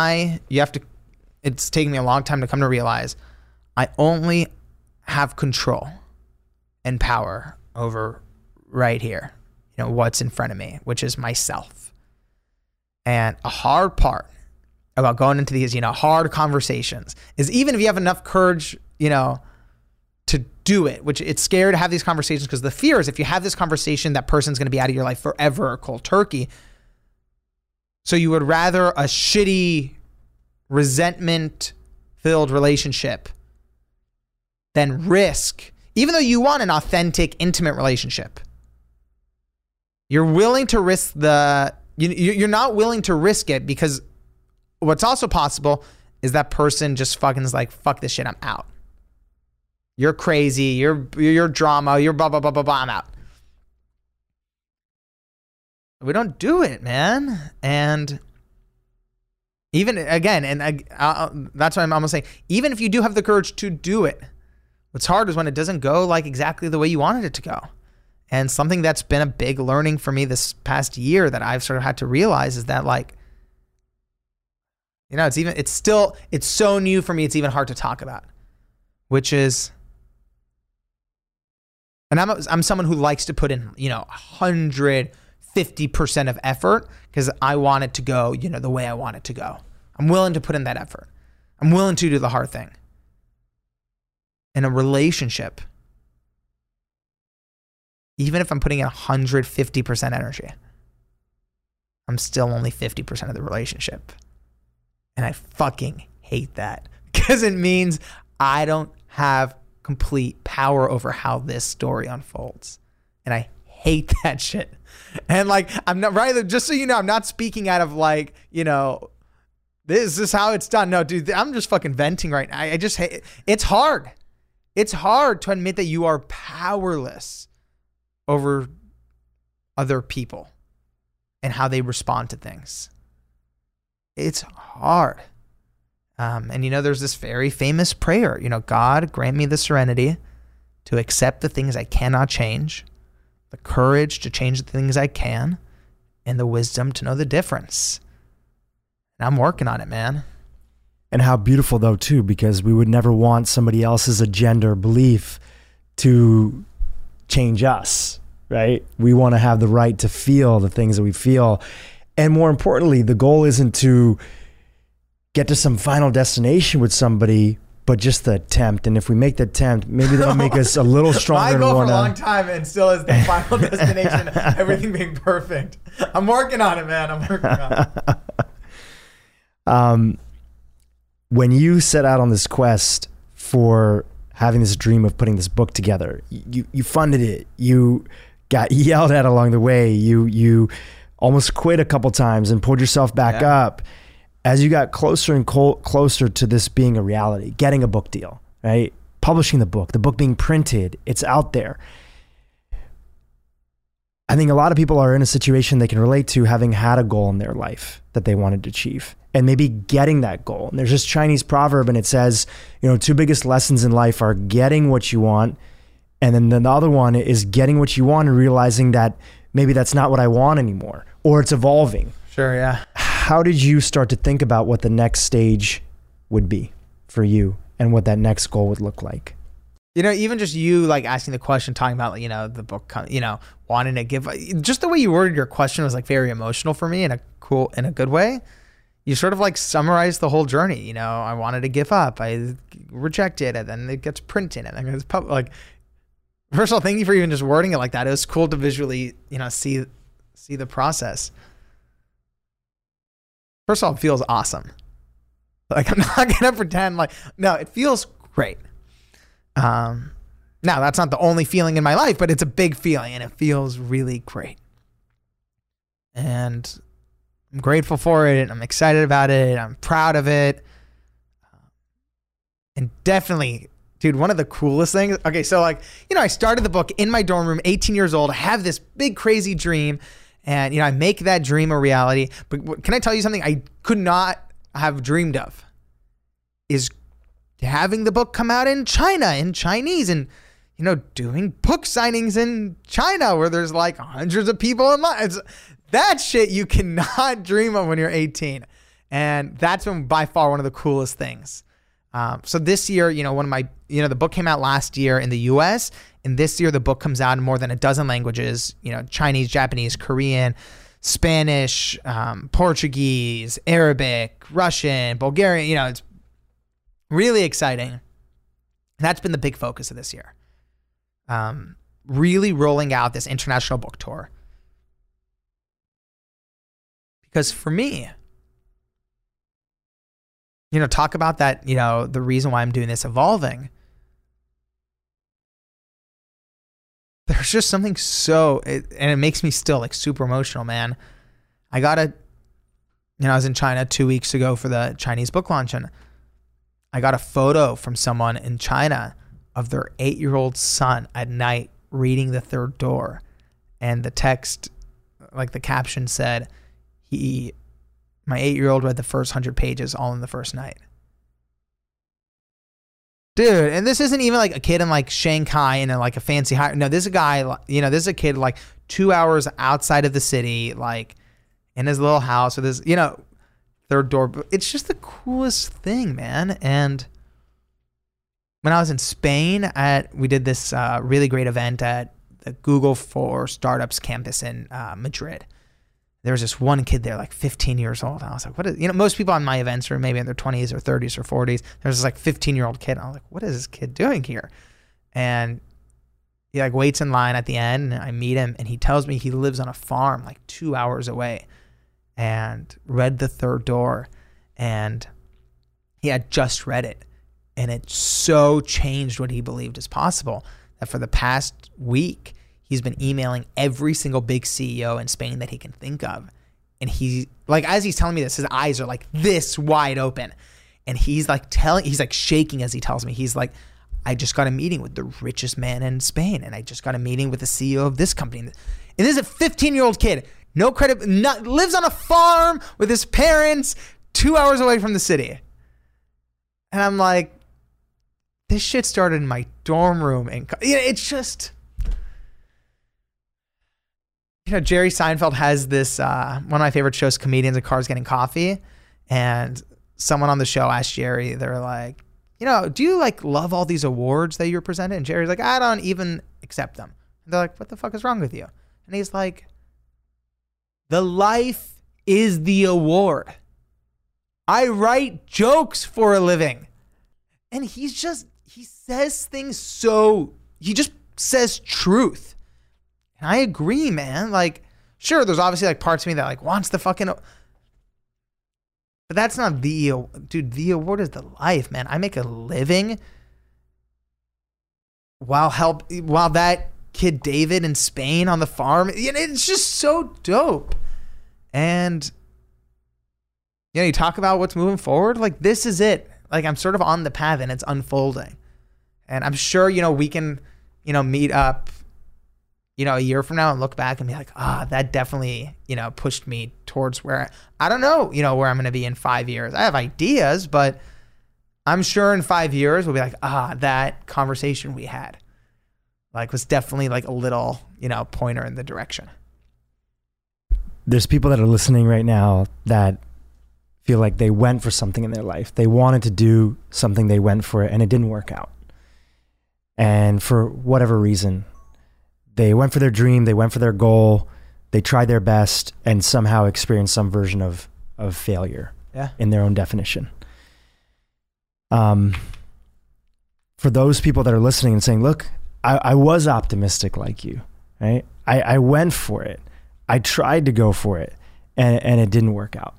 it's taken me a long time to come to realize I only have control and power over right here, what's in front of me, which is myself. And a hard part about going into these, hard conversations is, even if you have enough courage, to do it, which it's scary to have these conversations, because the fear is if you have this conversation, that person's going to be out of your life forever or cold turkey. So you would rather a shitty, resentment-filled relationship than risk, even though you want an authentic, intimate relationship. You're willing to risk you're not willing to risk it, because what's also possible is that person just fucking is like, fuck this shit, I'm out. You're crazy, you're drama, you're blah, blah, blah, blah, blah, I'm out. We don't do it, man. And even, again, and that's why I'm almost saying, even if you do have the courage to do it, what's hard is when it doesn't go exactly the way you wanted it to go. And something that's been a big learning for me this past year that I've sort of had to realize is that it's so new for me, it's even hard to talk about, which is, and I'm someone who likes to put in, 150% of effort, because I want it to go, the way I want it to go. I'm willing to put in that effort. I'm willing to do the hard thing. In a relationship, even if I'm putting in 150% energy, I'm still only 50% of the relationship. And I fucking hate that, because it means I don't have complete power over how this story unfolds. And I hate that shit. And I'm not, right, just so you know, I'm not speaking out of this is how it's done. No, dude, I'm just fucking venting right now. I just hate, it's hard. It's hard to admit that you are powerless over other people and how they respond to things. It's hard. And there's this very famous prayer, God, grant me the serenity to accept the things I cannot change, the courage to change the things I can, and the wisdom to know the difference. And I'm working on it, man. And how beautiful, though, too, because we would never want somebody else's agenda or belief to change us, right? We want to have the right to feel the things that we feel. And more importantly, the goal isn't to get to some final destination with somebody, but just the attempt. And if we make the attempt, maybe that'll make us a little stronger. My goal for a long time, and still is the final destination, everything being perfect. I'm working on it, man. I'm working on it. When you set out on this quest for having this dream of putting this book together, you funded it. You got yelled at along the way. You almost quit a couple times and pulled yourself back up. As you got closer and closer to this being a reality, getting a book deal, right? Publishing the book being printed, it's out there. I think a lot of people are in a situation they can relate to, having had a goal in their life that they wanted to achieve and maybe getting that goal. And there's this Chinese proverb and it says, two biggest lessons in life are getting what you want. And then the other one is getting what you want and realizing that maybe that's not what I want anymore, or it's evolving. Sure, yeah. How did you start to think about what the next stage would be for you and what that next goal would look like? Even just you like asking the question, talking about, the book, wanting to give, just the way you worded your question was like very emotional for me in a good way. You sort of like summarized the whole journey. I wanted to give up. I rejected it. And it gets printed. And then it's like, first of all, thank you for even just wording it like that. It was cool to visually, see the process. First of all, it feels awesome. Like, I'm not going to pretend like, no, it feels great. Now that's not the only feeling in my life, but it's a big feeling and it feels really great. And I'm grateful for it. I'm excited about it. I'm proud of it. And definitely, dude, one of the coolest things. Okay. So like, I started the book in my dorm room, 18 years old. I have this big, crazy dream and, I make that dream a reality. But can I tell you something I could not have dreamed of is having the book come out in China, in Chinese, and, doing book signings in China where there's like hundreds of people in line. That shit you cannot dream of when you're 18. And that's been by far one of the coolest things. So this year, the book came out last year in the US, and this year the book comes out in more than a dozen languages, Chinese, Japanese, Korean, Spanish, Portuguese, Arabic, Russian, Bulgarian, it's really exciting. That's been the big focus of this year. Really rolling out this international book tour. Because for me, talk about that, the reason why I'm doing this evolving. There's just something and it makes me still like super emotional, man. I was in China 2 weeks ago for the Chinese book launch, and I got a photo from someone in China of their 8-year-old son at night reading The Third Door. And the text, like the caption said, my 8-year-old read the first 100 pages all in the first night. Dude, and this isn't even like a kid in like Shanghai in like a fancy high. No, this is a guy, this is a kid like 2 hours outside of the city, like in his little house with his, Third Door. It's just the coolest thing, man. And when I was in Spain, we did this really great event at the Google for Startups campus in Madrid. There was this one kid there, like 15 years old. And I was like, what is, most people on my events are maybe in their 20s or 30s or 40s. There's this like 15-year-old kid. And I was like, what is this kid doing here? And he like waits in line at the end, and I meet him, and he tells me he lives on a farm like 2 hours away, and read The Third Door, and he had just read it, and it so changed what he believed is possible that for the past week he's been emailing every single big CEO in Spain that he can think of, and he, like, as he's telling me this, his eyes are like this wide open, and he's like shaking as he tells me. He's like, I just got a meeting with the richest man in Spain, and I just got a meeting with the CEO of this company, and this is a 15-year-old kid. No credit, lives on a farm with his parents 2 hours away from the city. And I'm like, this shit started in my dorm room. And it's just, Jerry Seinfeld has this, one of my favorite shows, Comedians in Cars Getting Coffee. And someone on the show asked Jerry, they're like, do you like love all these awards that you're presented? And Jerry's like, I don't even accept them. And they're like, what the fuck is wrong with you? And he's like, the life is the award. I write jokes for a living. And he says things he just says truth. And I agree, man. Like, sure, there's obviously like parts of me that like wants the fucking, but that's not the award is the life, man. I make a living while that kid David in Spain on the farm, it's just so dope. And you talk about what's moving forward, like this is it. Like I'm sort of on the path and it's unfolding. And I'm sure, we can, meet up a year from now and look back and be like, that definitely, pushed me towards where I don't know, where I'm going to be in 5 years. I have ideas, but I'm sure in 5 years we'll be like, that conversation we had was definitely a little, pointer in the direction. There's people that are listening right now that feel like they went for something in their life. They wanted to do something, they went for it, and it didn't work out. And for whatever reason, they went for their dream, they went for their goal, they tried their best, and somehow experienced some version of failure in their own definition. For those people that are listening and saying, look, I was optimistic like you, right? I went for it. I tried to go for it, and it didn't work out.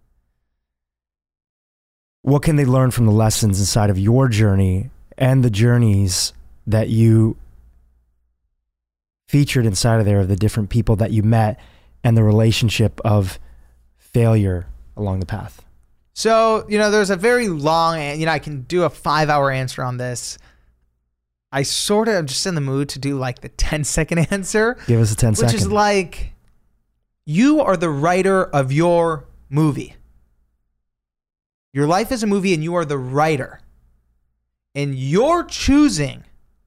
What can they learn from the lessons inside of your journey and the journeys that you featured inside of there, of the different people that you met and the relationship of failure along the path? So, there's a very long, I can do a 5-hour answer on this. I sort of am just in the mood to do the 10-second answer. Give us a 10-second. Which is you are the writer of your movie. Your life is a movie and you are the writer. And you're choosing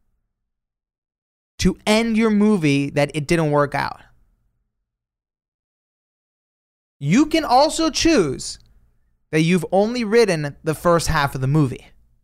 to end your movie that it didn't work out. You can also choose that you've only written the first half of the movie.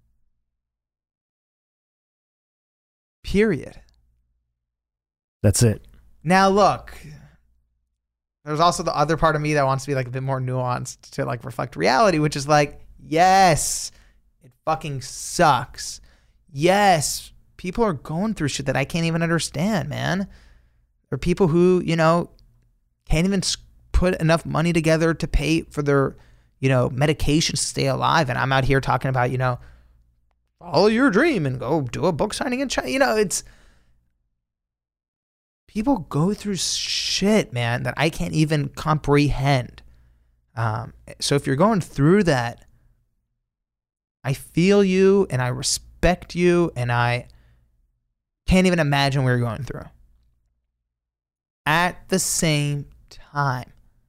Period. That's it. Now look, there's also the other part of me that wants to be a bit more nuanced to reflect reality, which is yes, it fucking sucks. Yes, people are going through shit that I can't even understand, man. There are people who, can't even put enough money together to pay for their, medications to stay alive. And I'm out here talking about, follow your dream and go do a book signing in China. It's people go through shit, man, that I can't even comprehend. So if you're going through that, I feel you and I respect you and I can't even imagine what you're going through. At the same time,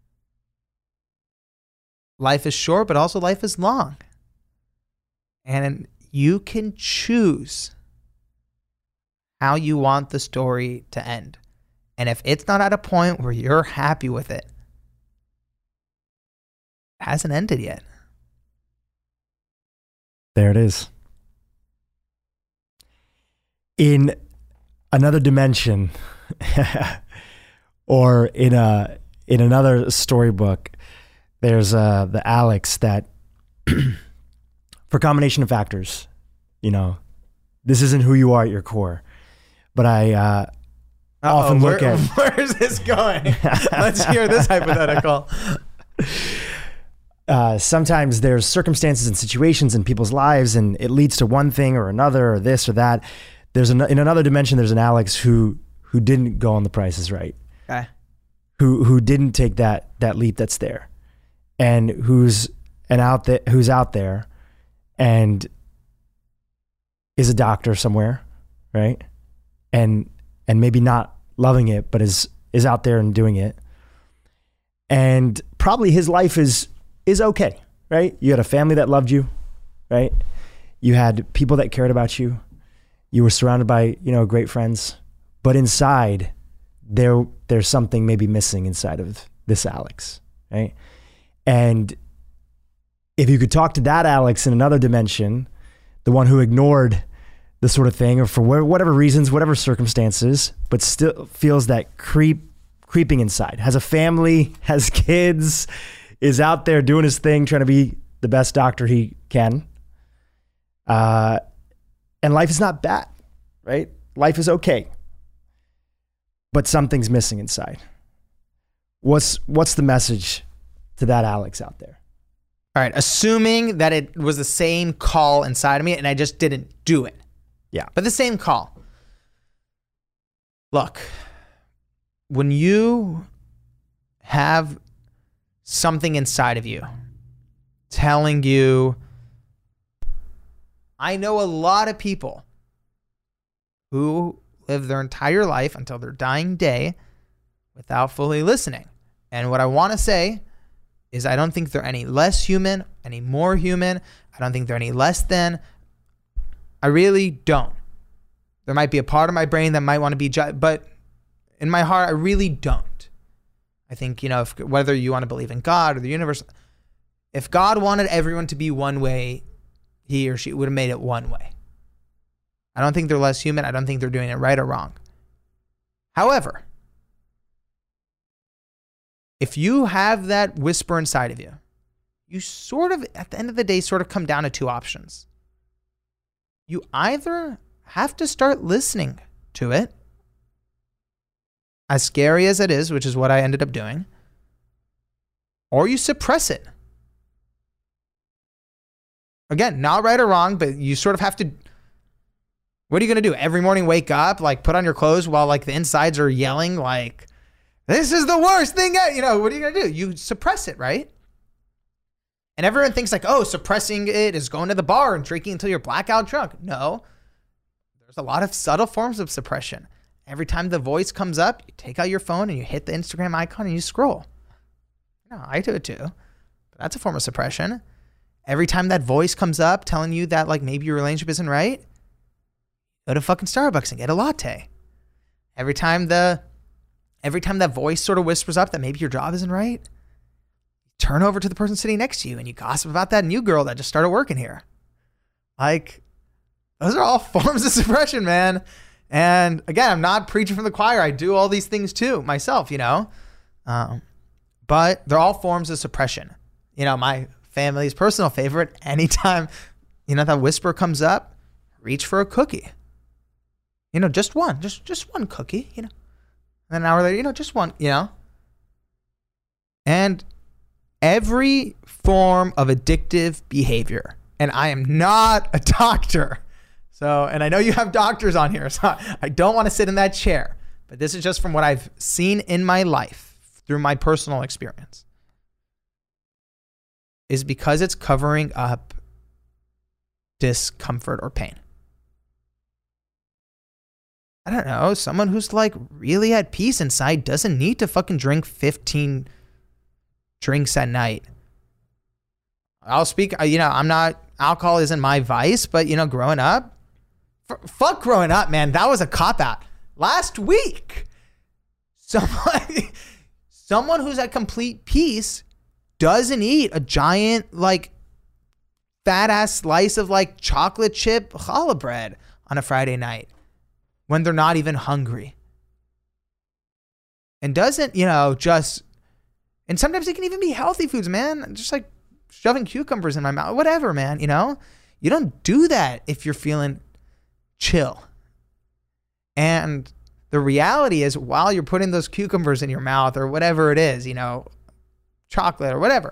life is short, but also life is long. And you can choose how you want the story to end. And if it's not at a point where you're happy with it, it hasn't ended yet. There it is. In another dimension, or in another storybook, there's the Alex that, for a combination of factors, this isn't who you are at your core. But I often look at... Where's this going? Let's hear this hypothetical. Sometimes there's circumstances and situations in people's lives and it leads to one thing or another or this or that. In another dimension, there's an Alex who didn't go on The Price is Right. Okay. Who didn't take that leap that's there, and who's out there and is a doctor somewhere, right? And maybe not loving it, but is out there and doing it. And probably his life is okay, right? You had a family that loved you, right? You had people that cared about you. You were surrounded by, great friends, but inside there's something maybe missing inside of this Alex, right? And if you could talk to that Alex in another dimension, the one who ignored the sort of thing, or for whatever reasons, whatever circumstances, but still feels that creeping inside, has a family, has kids, is out there doing his thing, trying to be the best doctor he can. And life is not bad, right? Life is okay. But something's missing inside. What's the message to that Alex out there? All right, assuming that it was the same call inside of me and I just didn't do it. Yeah. But the same call. Look, when you have something inside of you telling you, I know a lot of people who live their entire life until their dying day without fully listening. And what I want to say is I don't think they're any less human, any more human. I don't think they're any less than. I really don't. There might be a part of my brain that might want to be, but in my heart, I really don't. I think, whether you want to believe in God or the universe, if God wanted everyone to be one way, he or she would have made it one way. I don't think they're less human. I don't think they're doing it right or wrong. However, if you have that whisper inside of you, you sort of, at the end of the day, sort of come down to two options. You either have to start listening to it, as scary as it is, which is what I ended up doing, or you suppress it. Again, not right or wrong, but you sort of have to. What are you going to do? Every morning wake up, put on your clothes while the insides are yelling this is the worst thing. What are you going to do? You suppress it, right? And everyone thinks suppressing it is going to the bar and drinking until you're blackout drunk. No, there's a lot of subtle forms of suppression. Every time the voice comes up, you take out your phone and you hit the Instagram icon and you scroll. No, I do it too. But that's a form of suppression. Every time that voice comes up telling you that maybe your relationship isn't right, go to fucking Starbucks and get a latte. Every time that voice sort of whispers up that maybe your job isn't right, turn over to the person sitting next to you and you gossip about that new girl that just started working here. Those are all forms of suppression, man. And again, I'm not preaching from the choir. I do all these things too myself, but they're all forms of suppression. My family's personal favorite, anytime, that whisper comes up, reach for a cookie. Just one, just one cookie, And an hour later, just one, And every form of addictive behavior, and I am not a doctor, and I know you have doctors on here, so I don't want to sit in that chair, but this is just from what I've seen in my life through my personal experience, is because it's covering up discomfort or pain. I don't know, someone who's really at peace inside doesn't need to fucking drink 15 drinks at night. I'll speak, alcohol isn't my vice, but growing up, fuck growing up, man, that was a cop-out. Last week, someone who's at complete peace doesn't eat a giant, fat-ass slice of, chocolate chip challah bread on a Friday night when they're not even hungry. And doesn't, and sometimes it can even be healthy foods, man. Just shoving cucumbers in my mouth, whatever, man, You don't do that if you're feeling chill. And the reality is, while you're putting those cucumbers in your mouth or whatever it is, chocolate or whatever,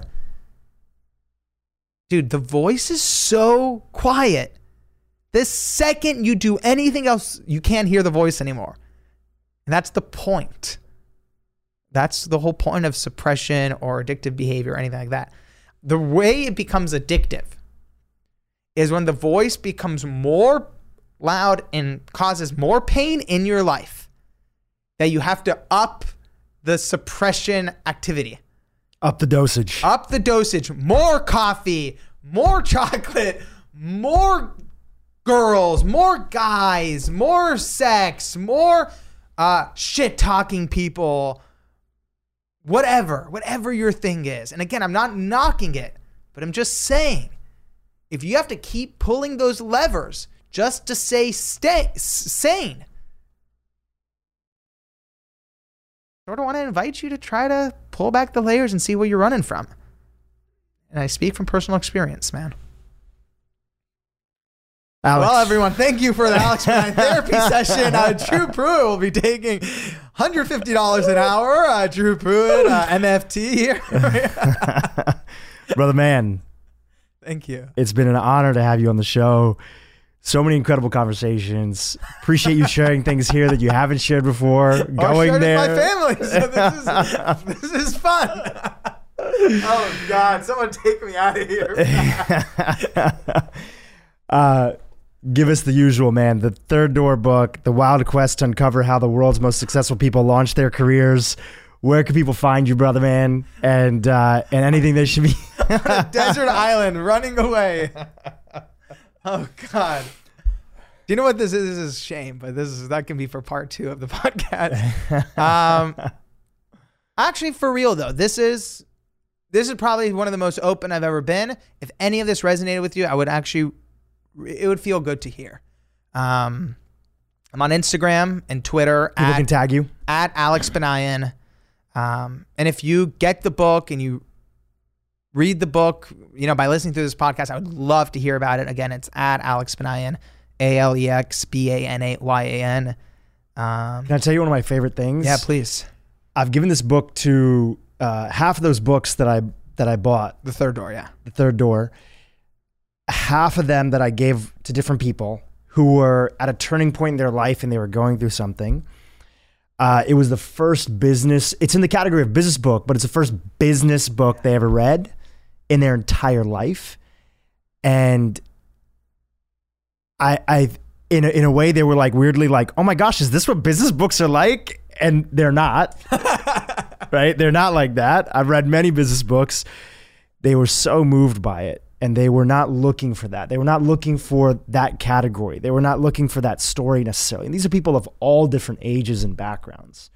dude, the voice is so quiet. The second you do anything else, you can't hear the voice anymore. And that's the point. That's the whole point of suppression or addictive behavior or anything like that. The way it becomes addictive is when the voice becomes more loud and causes more pain in your life, that you have to up the suppression activity. Up the dosage. Up the dosage. More coffee, more chocolate, more girls, more guys, more sex, more shit-talking people, whatever your thing is. And again, I'm not knocking it, but I'm just saying, if you have to keep pulling those levers just to stay sane, I sort of want to invite you to try to pull back the layers and see what you're running from. And I speak from personal experience, man. Alex. Well, everyone, thank you for the Alex Bryan therapy session. Drew Pruitt will be taking $150 an hour. Drew Pruitt, MFT here. Brother man. Thank you. It's been an honor to have you on the show. So many incredible conversations. Appreciate you sharing things here that you haven't shared before. Going there. With my family. So this is fun. Oh God! Someone take me out of here. give us the usual, man. The Third Door book, the wild quest to uncover how the world's most successful people launch their careers. Where can people find you, brother man? And anything they should be... Desert island, running away. Oh, God. Do you know what this is? This is shame, but that can be for part 2 of the podcast. Actually, for real though, this is probably one of the most open I've ever been. If any of this resonated with you, it would feel good to hear. I'm on Instagram and Twitter. People can tag you at Alex Banayan. And if you get the book and you read the book, by listening to this podcast, I would love to hear about it. Again, it's at Alex Banayan, AlexBanayan. Can I tell you one of my favorite things? Yeah, please. I've given this book to half of those books that I bought. The Third Door, yeah. The Third Door. Half of them that I gave to different people who were at a turning point in their life and they were going through something. It was the first business. It's in the category of business book, but it's the first business book they ever read in their entire life. And I in a way, they were like weirdly like, oh my gosh, is this what business books are like? And they're not, right? They're not like that. I've read many business books. They were so moved by it. And they were not looking for that. They were not looking for that category. They were not looking for that story necessarily. And these are people of all different ages and backgrounds.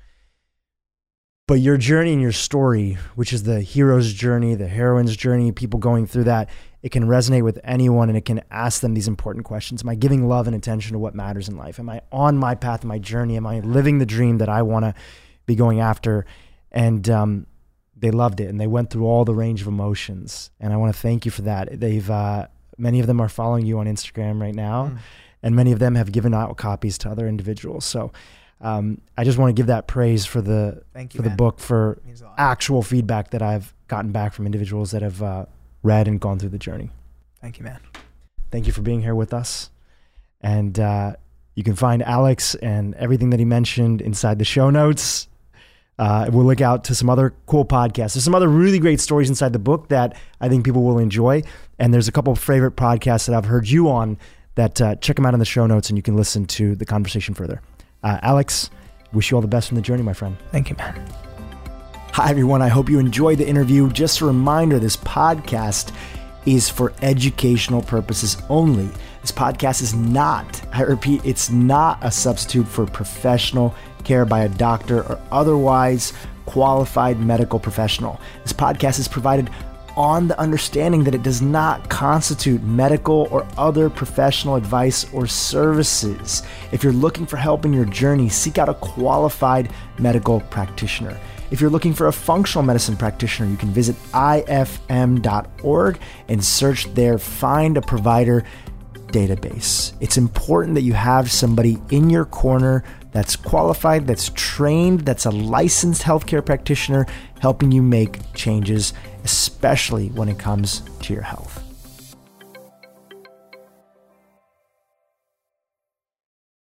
But your journey and your story, which is the hero's journey, the heroine's journey, people going through that, it can resonate with anyone and it can ask them these important questions. Am I giving love and attention to what matters in life? Am I on my path, my journey? Am I living the dream that I want to be going after? And they loved it and they went through all the range of emotions. And I want to thank you for that. They've many of them are following you on Instagram right now, and many of them have given out copies to other individuals. So I just want to give that praise for the book, for actual feedback that I've gotten back from individuals that have read and gone through the journey. Thank you, man. Thank you for being here with us. And you can find Alex and everything that he mentioned inside the show notes. We'll look out to some other cool podcasts. There's some other really great stories inside the book that I think people will enjoy. And there's a couple of favorite podcasts that I've heard you on that check them out in the show notes and you can listen to the conversation further. Alex, wish you all the best from the journey, my friend. Thank you, man. Hi, everyone. I hope you enjoyed the interview. Just a reminder, this podcast is for educational purposes only. This podcast is not, I repeat, it's not a substitute for professional care by a doctor or otherwise qualified medical professional. This podcast is provided on the understanding that it does not constitute medical or other professional advice or services. If you're looking for help in your journey, seek out a qualified medical practitioner. If you're looking for a functional medicine practitioner, you can visit ifm.org and search their Find a Provider database. It's important that you have somebody in your corner that's qualified, that's trained, that's a licensed healthcare practitioner helping you make changes, especially when it comes to your health.